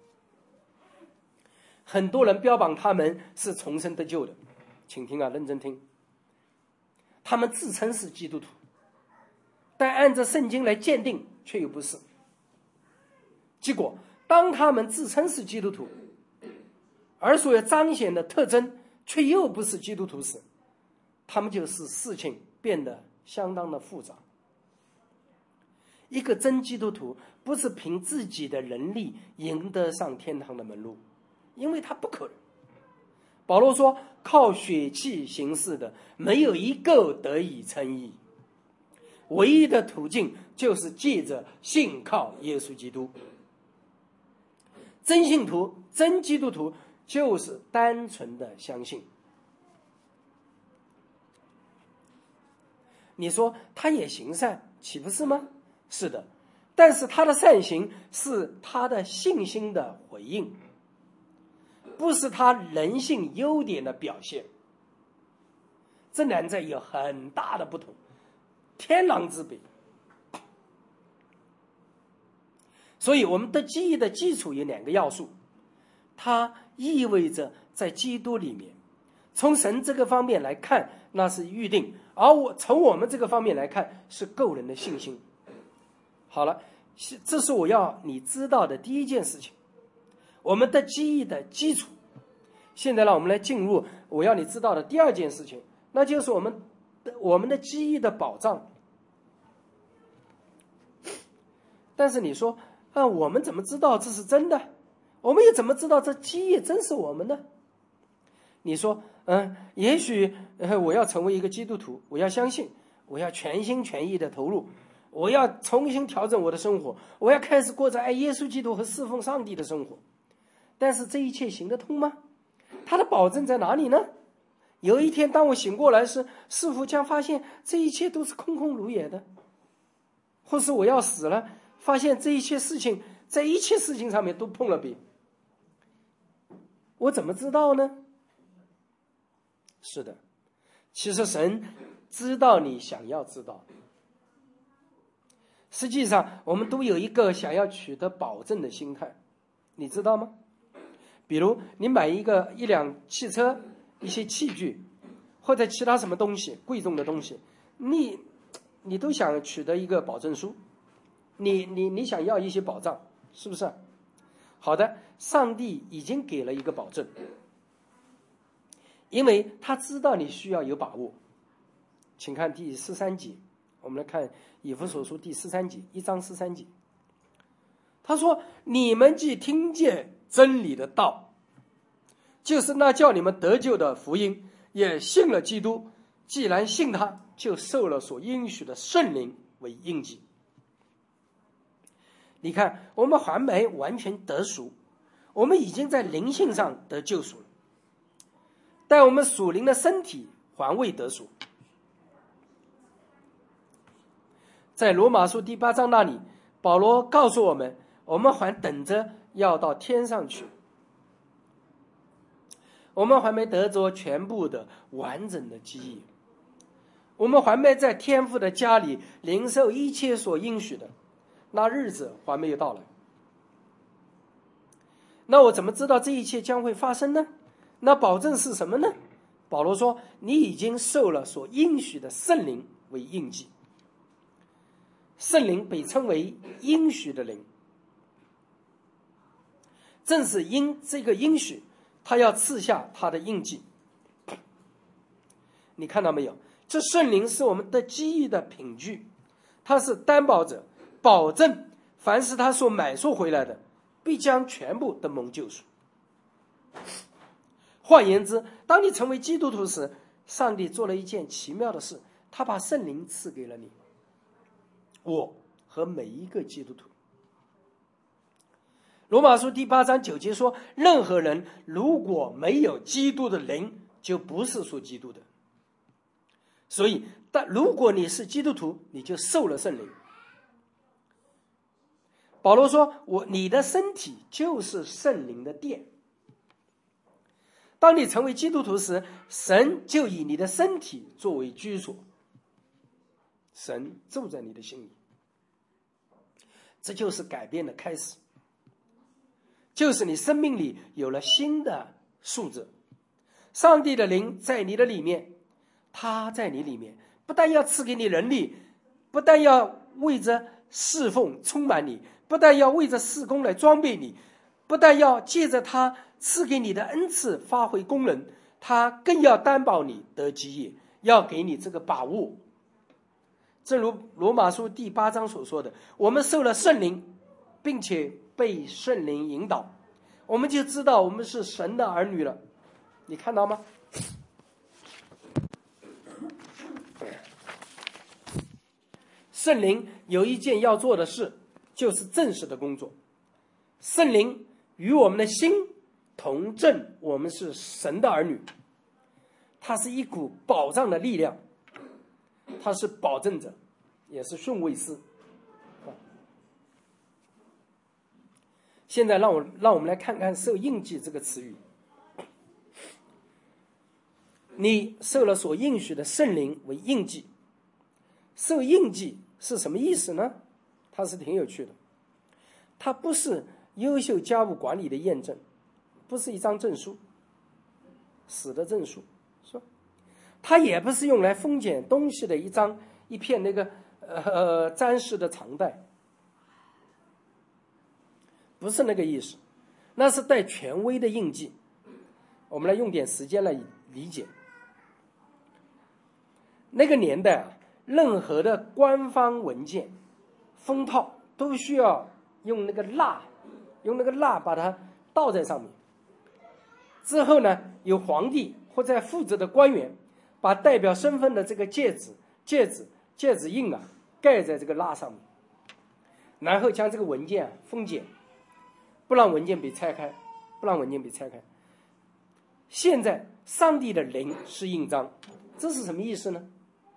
很多人标榜他们是重生得救的，请听啊，认真听。他们自称是基督徒，但按照圣经来鉴定却又不是。结果当他们自称是基督徒，而所要彰显的特征却又不是基督徒时，他们就使事情变得相当的复杂。一个真基督徒不是凭自己的能力赢得上天堂的门路，因为他不可能。保罗说，靠血气行事的没有一个得以称义，唯一的途径就是借着信靠耶稣基督。真信徒、真基督徒就是单纯的相信。你说他也行善，岂不是吗？是的，但是他的善行是他的信心的回应，不是他人性优点的表现。这两者有很大的不同，天壤之别。所以我们的记忆的基础有两个要素，它意味着在基督里面，从神这个方面来看那是预定，而我从我们这个方面来看是个人的信心。好了，这是我要你知道的第一件事情，我们的记忆的基础。现在让我们来进入我要你知道的第二件事情，那就是我们的我们的记忆的保障。但是你说啊，我们怎么知道这是真的？我们也怎么知道这记忆真是我们的？你说嗯，也许、呃、我要成为一个基督徒，我要相信，我要全心全意的投入，我要重新调整我的生活，我要开始过着爱耶稣基督和侍奉上帝的生活。但是这一切行得通吗？他的保证在哪里呢？有一天当我醒过来时，是否将发现这一切都是空空如也的？或是我要死了，发现这一切事情在一切事情上面都碰了壁，我怎么知道呢？是的，其实神知道你想要知道。实际上我们都有一个想要取得保证的心态，你知道吗？比如你买一个一辆汽车，一些器具或者其他什么东西，贵重的东西，你你都想取得一个保证书，你你你想要一些保障，是不是？好的，上帝已经给了一个保证，因为他知道你需要有把握。请看第十三节，我们来看以弗所书第十三节，一章十三节。他说，你们既听见真理的道，就是那叫你们得救的福音，也信了基督，既然信他，就受了所应许的圣灵为印记。你看，我们还没完全得赎，我们已经在灵性上得救赎了，但我们属灵的身体还未得赎。 在罗马书第八章那里，保罗告诉我们，我们还等着要到天上去，我们还没得着全部的完整的记忆，我们还没在天父的家里领受一切所应许的，那日子还没有到来。那我怎么知道这一切将会发生呢？那保证是什么呢？保罗说，你已经受了所应许的圣灵为印记。圣灵被称为应许的灵，正是因这个应许，他要赐下他的印记。你看到没有？这圣灵是我们的记忆的凭据，他是担保者，保证凡是他所买赎回来的，必将全部得蒙救赎。换言之，当你成为基督徒时，上帝做了一件奇妙的事，他把圣灵赐给了你，我和每一个基督徒。罗马书第八章九节说，任何人如果没有基督的灵，就不是属基督的。所以但如果你是基督徒，你就受了圣灵。保罗说，我你的身体就是圣灵的殿。当你成为基督徒时，神就以你的身体作为居所，神住在你的心里。这就是改变的开始，就是你生命里有了新的素质。上帝的灵在你的里面，他在你里面，不但要赐给你能力，不但要为着侍奉充满你，不但要为着事工来装备你，不但要借着他赐给你的恩赐发挥功能，他更要担保你得基业，要给你这个把握。正如罗马书第八章所说的，我们受了圣灵，并且被圣灵引导，我们就知道我们是神的儿女了。你看到吗？圣灵有一件要做的事，就是正式的工作。圣灵与我们的心同证，我们是神的儿女。它是一股保障的力量，它是保证者，也是顺位师。现在让我让我们来看看受印记这个词语。你受了所应许的圣灵为印记，受印记是什么意思呢？它是挺有趣的，它不是优秀家务管理的验证，不是一张证书，死的证书，是吧？它也不是用来封检东西的一张一片那个呃沾湿的长带，不是那个意思，那是带权威的印记。我们来用点时间来理解。那个年代啊，任何的官方文件封套都需要用那个蜡，用那个蜡把它倒在上面。之后呢，由皇帝或者负责的官员把代表身份的这个戒指、戒指、戒指印啊盖在这个蜡上面，然后将这个文件啊封检，不让文件被拆开，不让文件被拆开。现在上帝的灵是印章，这是什么意思呢？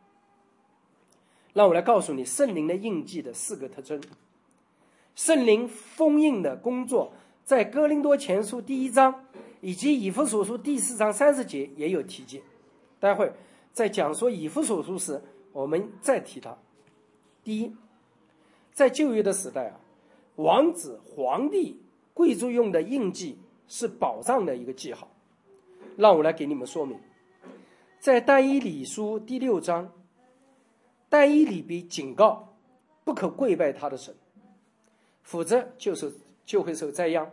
让我来告诉你圣灵的印记的四个特征。圣灵封印的工作在哥林多前书第一章以及以弗所书第四章三十节也有提及，待会儿在讲说以弗所书时我们再提它。第一，在旧约的时代啊，王子、皇帝、贵族用的印记是保障的一个记号。让我来给你们说明，在但以理书第六章，但以理被警告不可跪拜他的神，否则就受就会受灾殃。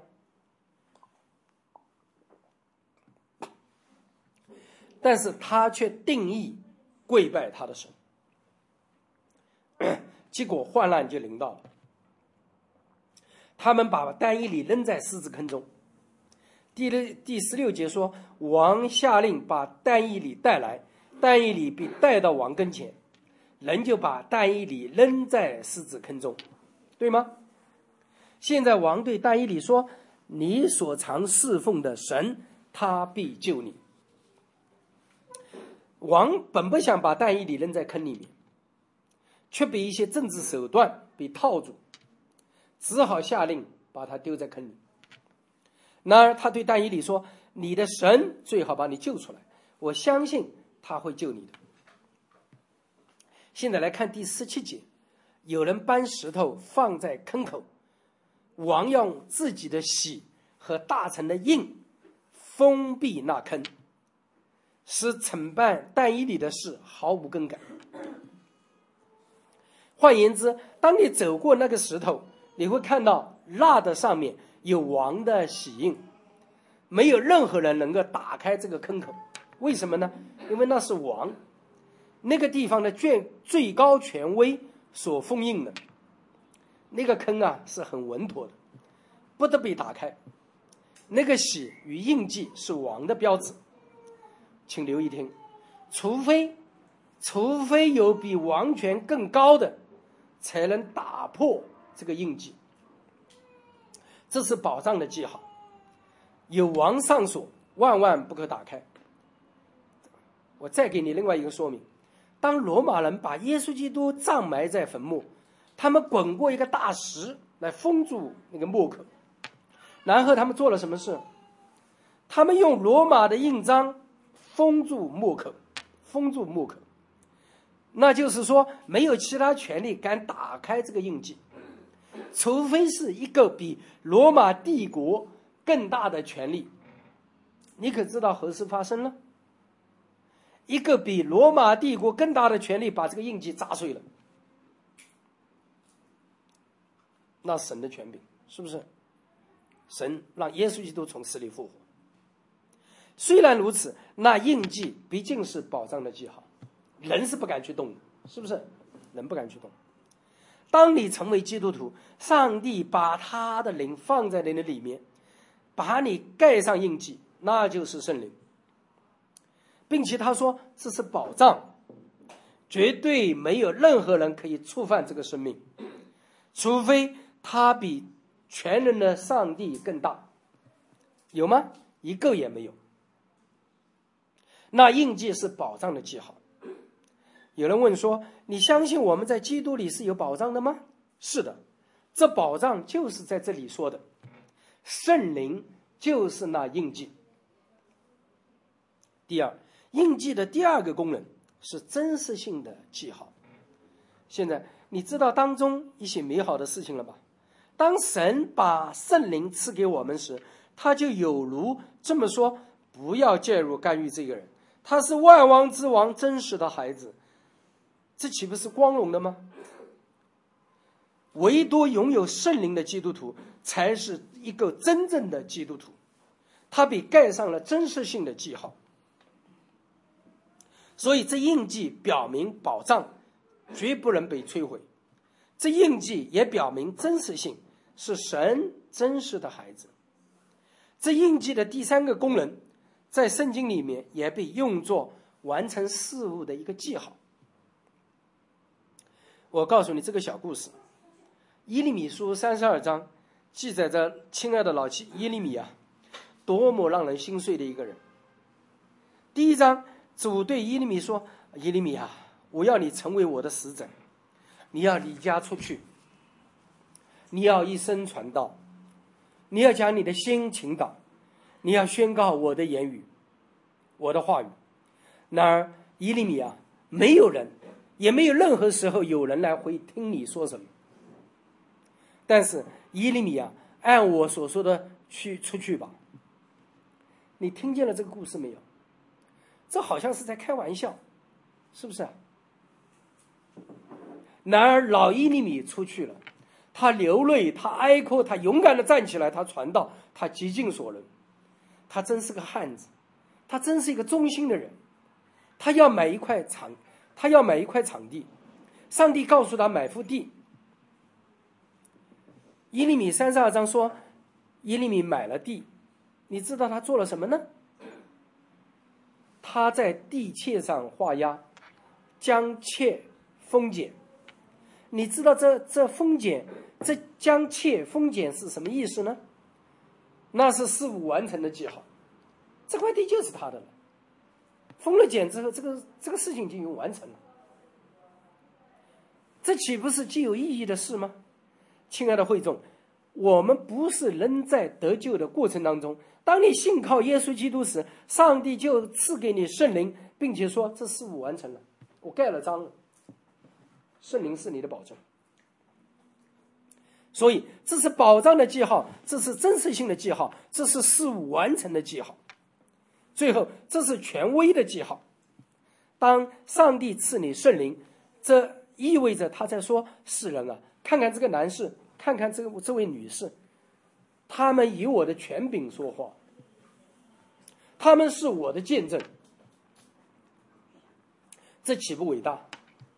但是他却定义跪拜他的神，结果患难就临到了。他们把但以理扔在狮子坑中。第六第十六节说，王下令把但以理带来，但以理被带到王跟前，人就把但以理扔在狮子坑中，对吗？现在王对但以理说，你所常侍奉的神，他必救你。王本不想把但以理扔在坑里面， 却被一些政治手段被套住，只好下令把他丢在坑里。然而他对但以理说，你的神最好把你救出来，我相信他会救你的。现在来看第十七节，有人搬石头放在坑口，王要用自己的玺和大臣的印封闭那坑，使惩办但以理的事毫无更改。换言之，当你走过那个石头，你会看到那的上面有王的玺印，没有任何人能够打开这个坑口。为什么呢？因为那是王那个地方的最高权威所封印的。那个坑啊是很稳妥的，不得被打开。那个玺与印记是王的标志。请留意听，除非除非有比王权更高的，才能打破这个印记。这是宝藏的记号，有王上锁，万万不可打开。我再给你另外一个说明，当罗马人把耶稣基督葬埋在坟墓，他们滚过一个大石来封住那个墓口，然后他们做了什么事？他们用罗马的印章封住墓口，封住墓口，那就是说没有其他权力敢打开这个印记，除非是一个比罗马帝国更大的权力。你可知道何时发生了？一个比罗马帝国更大的权力把这个印记砸碎了。那神的权柄，是不是？神让耶稣基督从死里复活。虽然如此，那印记毕竟是宝藏的记号，人是不敢去动的，是不是？人不敢去动。当你成为基督徒，上帝把他的灵放在你的里面，把你盖上印记，那就是圣灵，并且他说这是宝藏，绝对没有任何人可以触犯这个生命，除非他比全能的上帝更大。有吗？一个也没有。那印记是宝藏的记号。有人问说，你相信我们在基督里是有宝藏的吗？是的，这宝藏就是在这里说的，圣灵就是那印记。第二，印记的第二个功能是真实性的记号。现在你知道当中一些美好的事情了吧？当神把圣灵赐给我们时，他就有如这么说，不要介入干预这个人，他是万王之王，真实的孩子，这岂不是光荣的吗？唯独拥有圣灵的基督徒才是一个真正的基督徒，他被盖上了真实性的记号。所以这印记表明宝藏绝不能被摧毁，这印记也表明真实性，是神真实的孩子。这印记的第三个功能在圣经里面也被用作完成事物的一个记号。我告诉你这个小故事，耶利米书三十二章记载着亲爱的老七耶利米啊，多么让人心碎的一个人。第一章，主对耶利米说，耶利米啊，我要你成为我的使者，你要离家出去，你要一生传道，你要将你的心倾倒，你要宣告我的言语，我的话语。然而耶利米啊，没有人，也没有任何时候有人来回听你说什么。但是耶利米啊，按我所说的去出去吧。你听见了这个故事没有？这好像是在开玩笑，是不是啊？然而老耶利米出去了，他流泪，他哀哭，他勇敢地站起来，他传道，他极尽所能。他真是个汉子，他真是一个忠心的人。他要买一块场，他要买一块场地，上帝告诉他买幅地。耶利米三十二章说，耶利米买了地，你知道他做了什么呢？他在地切上画押，将切封剪。你知道这这封剪，这将切封剪是什么意思呢？那是事物完成的记号，这块地就是他的了。封了剪之后，这个这个事情就已经完成了。 这岂不是极有意义的事吗？亲爱的会众，我们不是人在得救的过程当中，当你信靠耶稣基督时，上帝就赐给你圣灵，并且说这事物完成了，我盖了章了，圣灵是你的保证。所以这是保障的记号，这是真实性的记号，这是事物完成的记号。最后，这是权威的记号。当上帝赐你圣灵，这意味着他在说：世人啊，看看这个男士，看看这个这位女士，他们以我的权柄说话，他们是我的见证，这岂不伟大？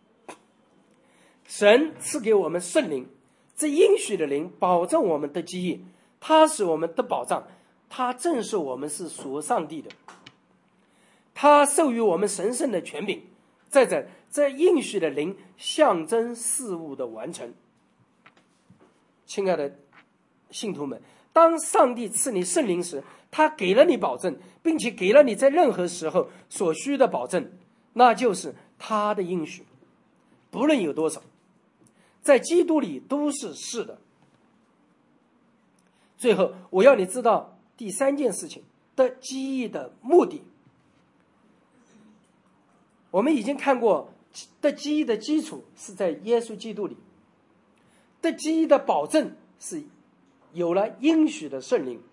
神赐给我们圣灵，这应许的灵保证我们的基业，它是我们的保障，它正是我们是属上帝的，它授予我们神圣的权柄。再者，这应许的灵象征事物的完成。亲爱的信徒们，当上帝赐你圣灵时，他给了你保证，并且给了你在任何时候所需的保证，那就是他的应许，不论有多少，在基督里都是是的。最后，我要你知道第三件事情的基业的目的。我们已经看过的基业的基础是在耶稣基督里，的基业的保证是有了应许的圣灵。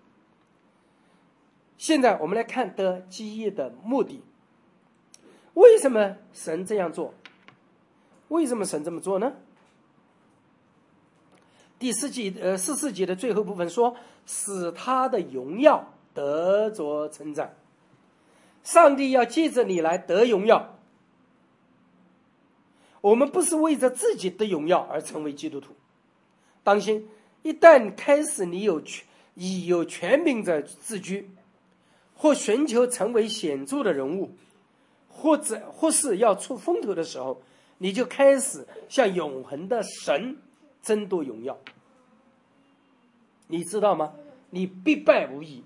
现在我们来看的基业的目的。为什么神这样做？为什么神这么做呢？第四节呃十四节的最后部分说，使他的荣耀得着称赞。上帝要借着你来得荣耀。我们不是为着自己的荣耀而成为基督徒。当心，一旦开始你有以有权柄者自居，或寻求成为显著的人物，或者或是要出风头的时候，你就开始向永恒的神争夺荣耀。你知道吗？你必败无疑。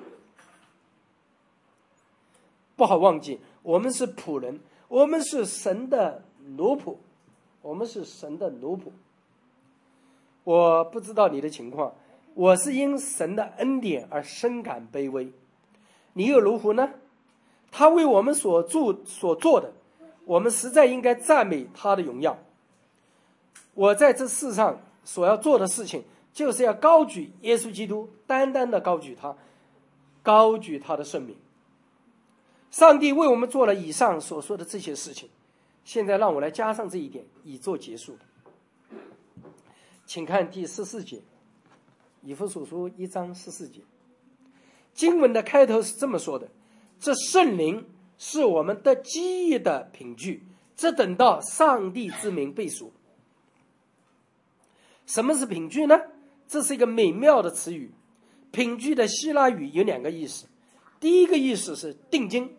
不好忘记，我们是仆人，我们是神的奴仆，我们是神的奴仆。我不知道你的情况，我是因神的恩典而深感卑微。你又如何呢？他为我们所做所做的，我们实在应该赞美他的荣耀。我在这世上所要做的事情，就是要高举耶稣基督，单单的高举他，高举他的圣名。上帝为我们做了以上所说的这些事情，现在让我来加上这一点，以作结束。请看第十四节，以弗所书一章十四节。经文的开头是这么说的：这圣灵是我们的基业的凭据，这等到上帝之名被赎。什么是凭据呢？这是一个美妙的词语。凭据的希腊语有两个意思，第一个意思是定金。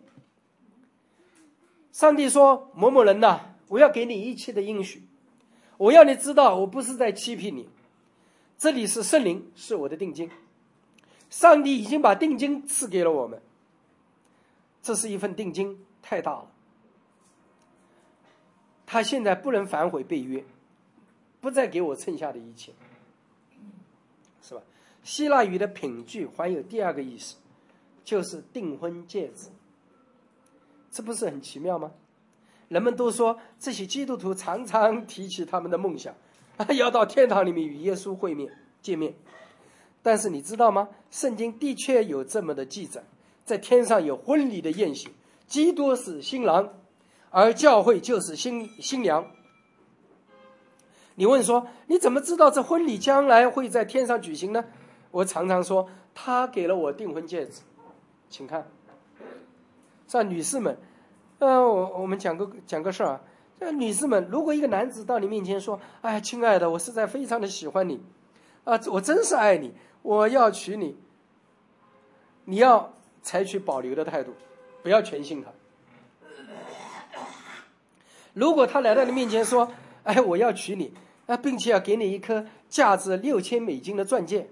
上帝说：某某人呐，我要给你一切的应许，我要你知道我不是在欺骗你。这里是圣灵，是我的定金。上帝已经把定金赐给了我们，这是一份定金，太大了。他现在不能反悔背约，不再给我剩下的一切，是吧？希腊语的凭据还有第二个意思，就是订婚戒指。这不是很奇妙吗？人们都说这些基督徒常常提起他们的梦想，要到天堂里面与耶稣会面见面。但是你知道吗？圣经的确有这么的记载，在天上有婚礼的宴席，基督是新郎，而教会就是新新娘。你问说，你怎么知道这婚礼将来会在天上举行呢？我常常说，他给了我订婚戒指。请看，像女士们，呃，我我们讲个讲个事儿啊。这女士们，如果一个男子到你面前说：“哎，亲爱的，我实在非常的喜欢你，啊，我真是爱你，我要娶你。”你要采取保留的态度，不要全信他。如果他来到你面前说：“哎，我要娶你，啊，并且要给你一颗价值六千美金的钻戒。”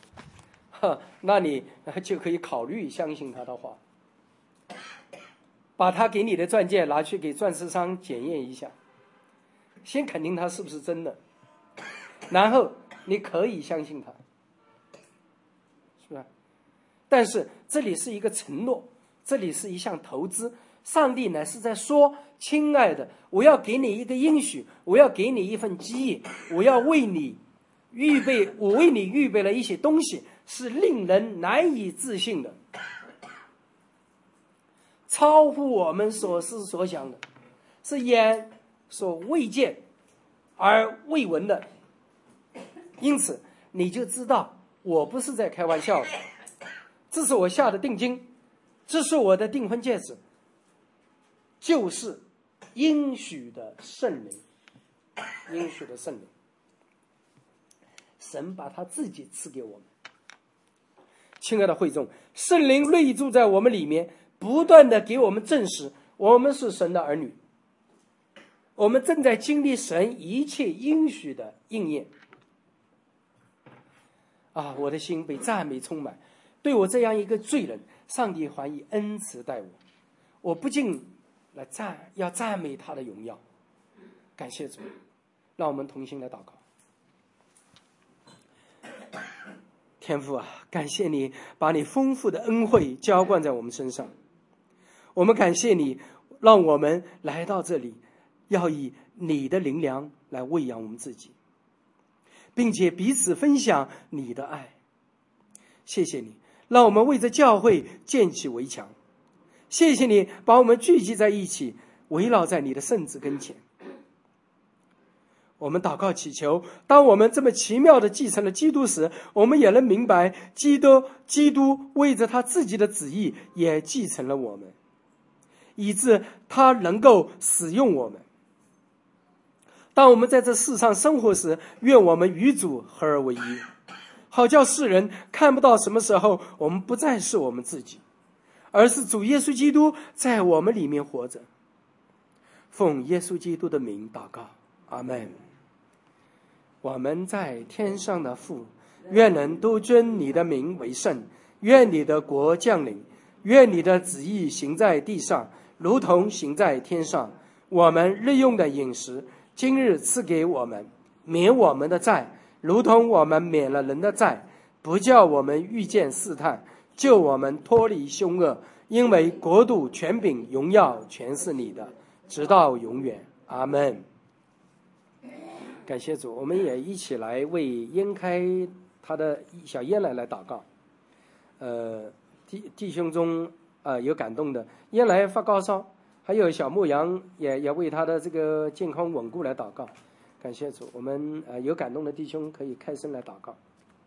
哈，那你就可以考虑相信他的话。 把他给你的钻戒拿去给钻石商检验一下，先肯定他是不是真的，然后你可以相信他，是吧？但是这里是一个承诺，这里是一项投资。上帝乃是在说，亲爱的，我要给你一个应许，我要给你一份基业，我要为你预备，我为你预备了一些东西，是令人难以置信的，超乎我们所思所想的，是眼所未见而未闻的。因此你就知道我不是在开玩笑的，这是我下的定金，这是我的订婚戒指，就是应许的圣灵，应许的圣灵，神把他自己赐给我们。亲爱的会众，圣灵内住在我们里面，不断的给我们证实我们是神的儿女，我们正在经历神一切应许的应验。啊，我的心被赞美充满，对我这样一个罪人，上帝还以恩慈待我，我不禁来赞，要赞美他的荣耀。感谢主，让我们同心来祷告。天父啊，感谢你把你丰富的恩惠浇灌在我们身上，我们感谢你让我们来到这里，要以你的灵粮来喂养我们自己，并且彼此分享你的爱。谢谢你让我们为这教会建起围墙，谢谢你把我们聚集在一起，围绕在你的圣子跟前。我们祷告祈求，当我们这么奇妙的继承了基督时，我们也能明白基督基督为着他自己的旨意也继承了我们，以致他能够使用我们。当我们在这世上生活时，愿我们与主合而为一，好叫世人看不到什么时候我们不再是我们自己，而是主耶稣基督在我们里面活着。奉耶稣基督的名祷告，阿们。我们在天上的父，愿人都尊你的名为圣，愿你的国降临，愿你的旨意行在地上，如同行在天上。我们日用的饮食今日赐给我们，免我们的债，如同我们免了人的债，不叫我们遇见试探，救我们脱离凶恶，因为国度、权柄、荣耀全是你的，直到永远。阿们。感谢主，我们也一起来为烟开他的小烟来来祷告。呃，弟弟兄中呃有感动的，烟来发高烧，还有小牧羊也也为他的这个健康稳固来祷告。感谢主，我们呃有感动的弟兄可以开声来祷告。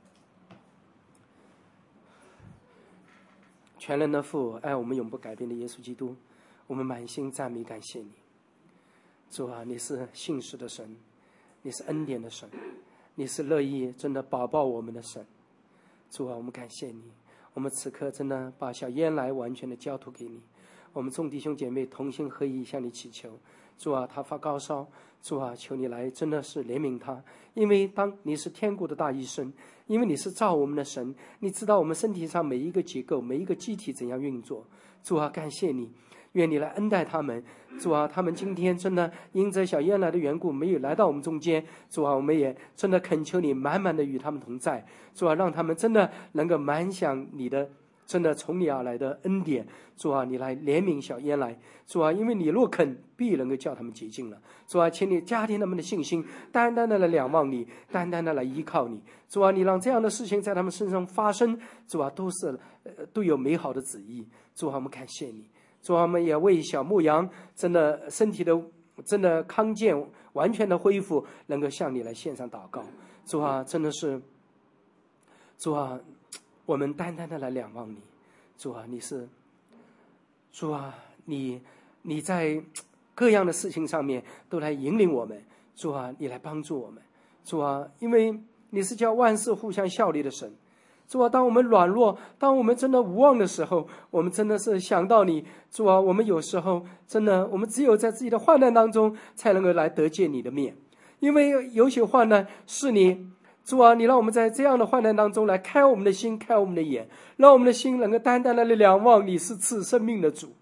全能的父，爱我们永不改变的耶稣基督，我们满心赞美感谢你。主啊，你是信实的神，你是恩典的神，你是乐意真的保抱我们的神。主啊，我们感谢你，我们此刻真的把小烟来完全的交托给你，我们众弟兄姐妹同心合意向你祈求。主啊，他发高烧，主啊，求你来真的是怜悯他，因为当你是天国的大医生，因为你是造我们的神，你知道我们身体上每一个结构每一个机体怎样运作。主啊，感谢你，愿你来恩待他们。主啊，他们今天真的因着小燕来的缘故没有来到我们中间，主啊，我们也真的恳求你满满的与他们同在。主啊，让他们真的能够满享你的真的从你而来的恩典。主啊，你来怜悯小燕来。主啊，因为你若肯，必能够叫他们洁净了。主啊，请你加添他们的信心，单单的来仰望你，单单的来依靠你。主啊，你让这样的事情在他们身上发生，主啊，都是、呃、都有美好的旨意。主啊，我们感谢你。主啊，我们也为小牧羊真的身体的真的康健完全的恢复，能够向你来献上祷告。主啊，真的是主啊，我们单单的来仰望你。主啊，你是主啊，你你在各样的事情上面都来引领我们。主啊，你来帮助我们。主啊，因为你是叫万事互相效力的神。主啊，当我们软弱，当我们真的无望的时候，我们真的是想到你。主啊，我们有时候真的，我们只有在自己的患难当中才能够来得见你的面，因为有些患难是你，主啊，你让我们在这样的患难当中来开我们的心，开我们的眼，让我们的心能够单单的来仰望你是赐生命的主。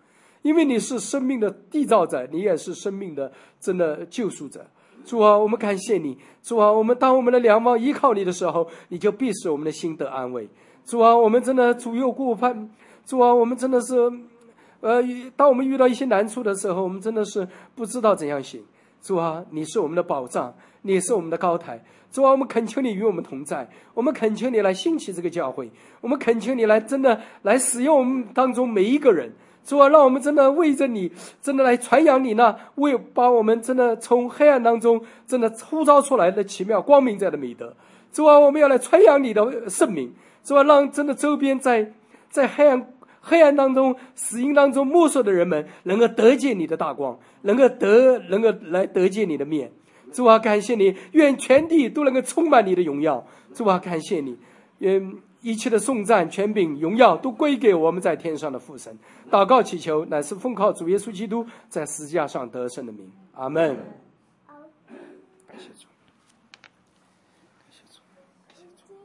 因为你是生命的缔造者，你也是生命的真的救赎者。主啊，我们感谢你。主啊，我们当我们的良望依靠你的时候，你就必使我们的心得安慰。主啊，我们真的主右顾盼。主啊，我们真的是呃，当我们遇到一些难处的时候，我们真的是不知道怎样行。主啊，你是我们的保障，你是我们的高台。主啊，我们恳求你与我们同在，我们恳求你来兴起这个教会，我们恳求你来真的来使用我们当中每一个人。主啊，让我们真的为着你，真的来传扬你那为把我们真的从黑暗当中真的呼召出来的奇妙光明在的美德。主啊，我们要来传扬你的圣名。主啊，让真的周边在在黑暗黑暗当中死荫当中摸索的人们能够得见你的大光，能够得能够来得见你的面。主啊，感谢你，愿全地都能够充满你的荣耀。主啊，感谢你，愿一切的颂赞、权柄、荣耀都归给我们在天上的父神。祷告祈求，乃是奉靠主耶稣基督在十字架上得胜的名。阿门。感谢主，感谢主，感谢主。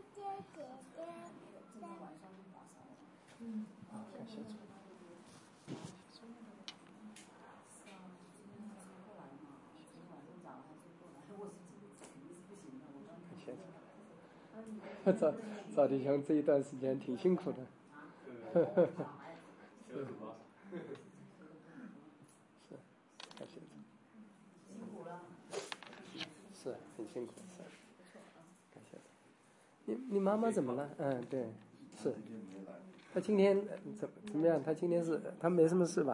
感谢主。赵赵弟兄这一段时间挺辛苦的，呵呵呵，是是，感谢主，辛苦了，是很辛苦，是，感谢主。你你妈妈怎么了？嗯，对，是，她今天怎怎么样？她今天是她没什么事吧？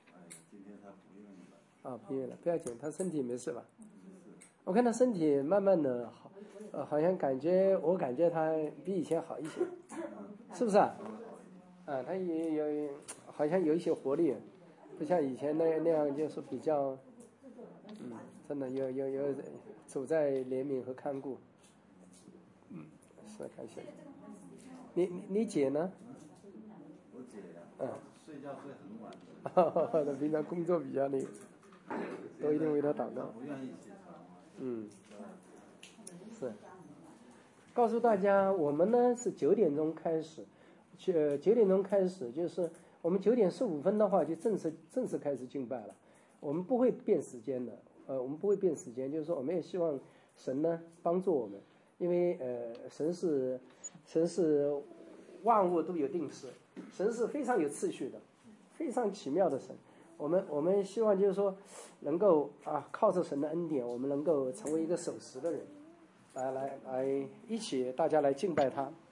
啊，不愿了，不要紧，她身体没事吧？我看她身体慢慢的好。呃，好像感觉我感觉他比以前好一些，是不是啊？啊，他也有好像有一些活力，不像以前那那样就是比较，嗯，真的有有有走在怜悯和看顾，嗯，是感谢。你你你姐呢？ 我姐呀， 嗯， 睡觉睡很晚的。 哈哈哈，他平常工作比较那个，都一定为他祷告。 不愿意起床。 嗯。是，告诉大家，我们呢是九点钟开始，呃九点钟开始，就是我们九点十五分的话就正式正式开始敬拜了。我们不会变时间的，呃，我们不会变时间，就是说我们也希望神呢帮助我们，因为呃神是神是万物都有定时，神是非常有次序的，非常奇妙的神。我们我们希望就是说能够啊靠着神的恩典，我们能够成为一个守时的人。来来来，一起大家来敬拜他。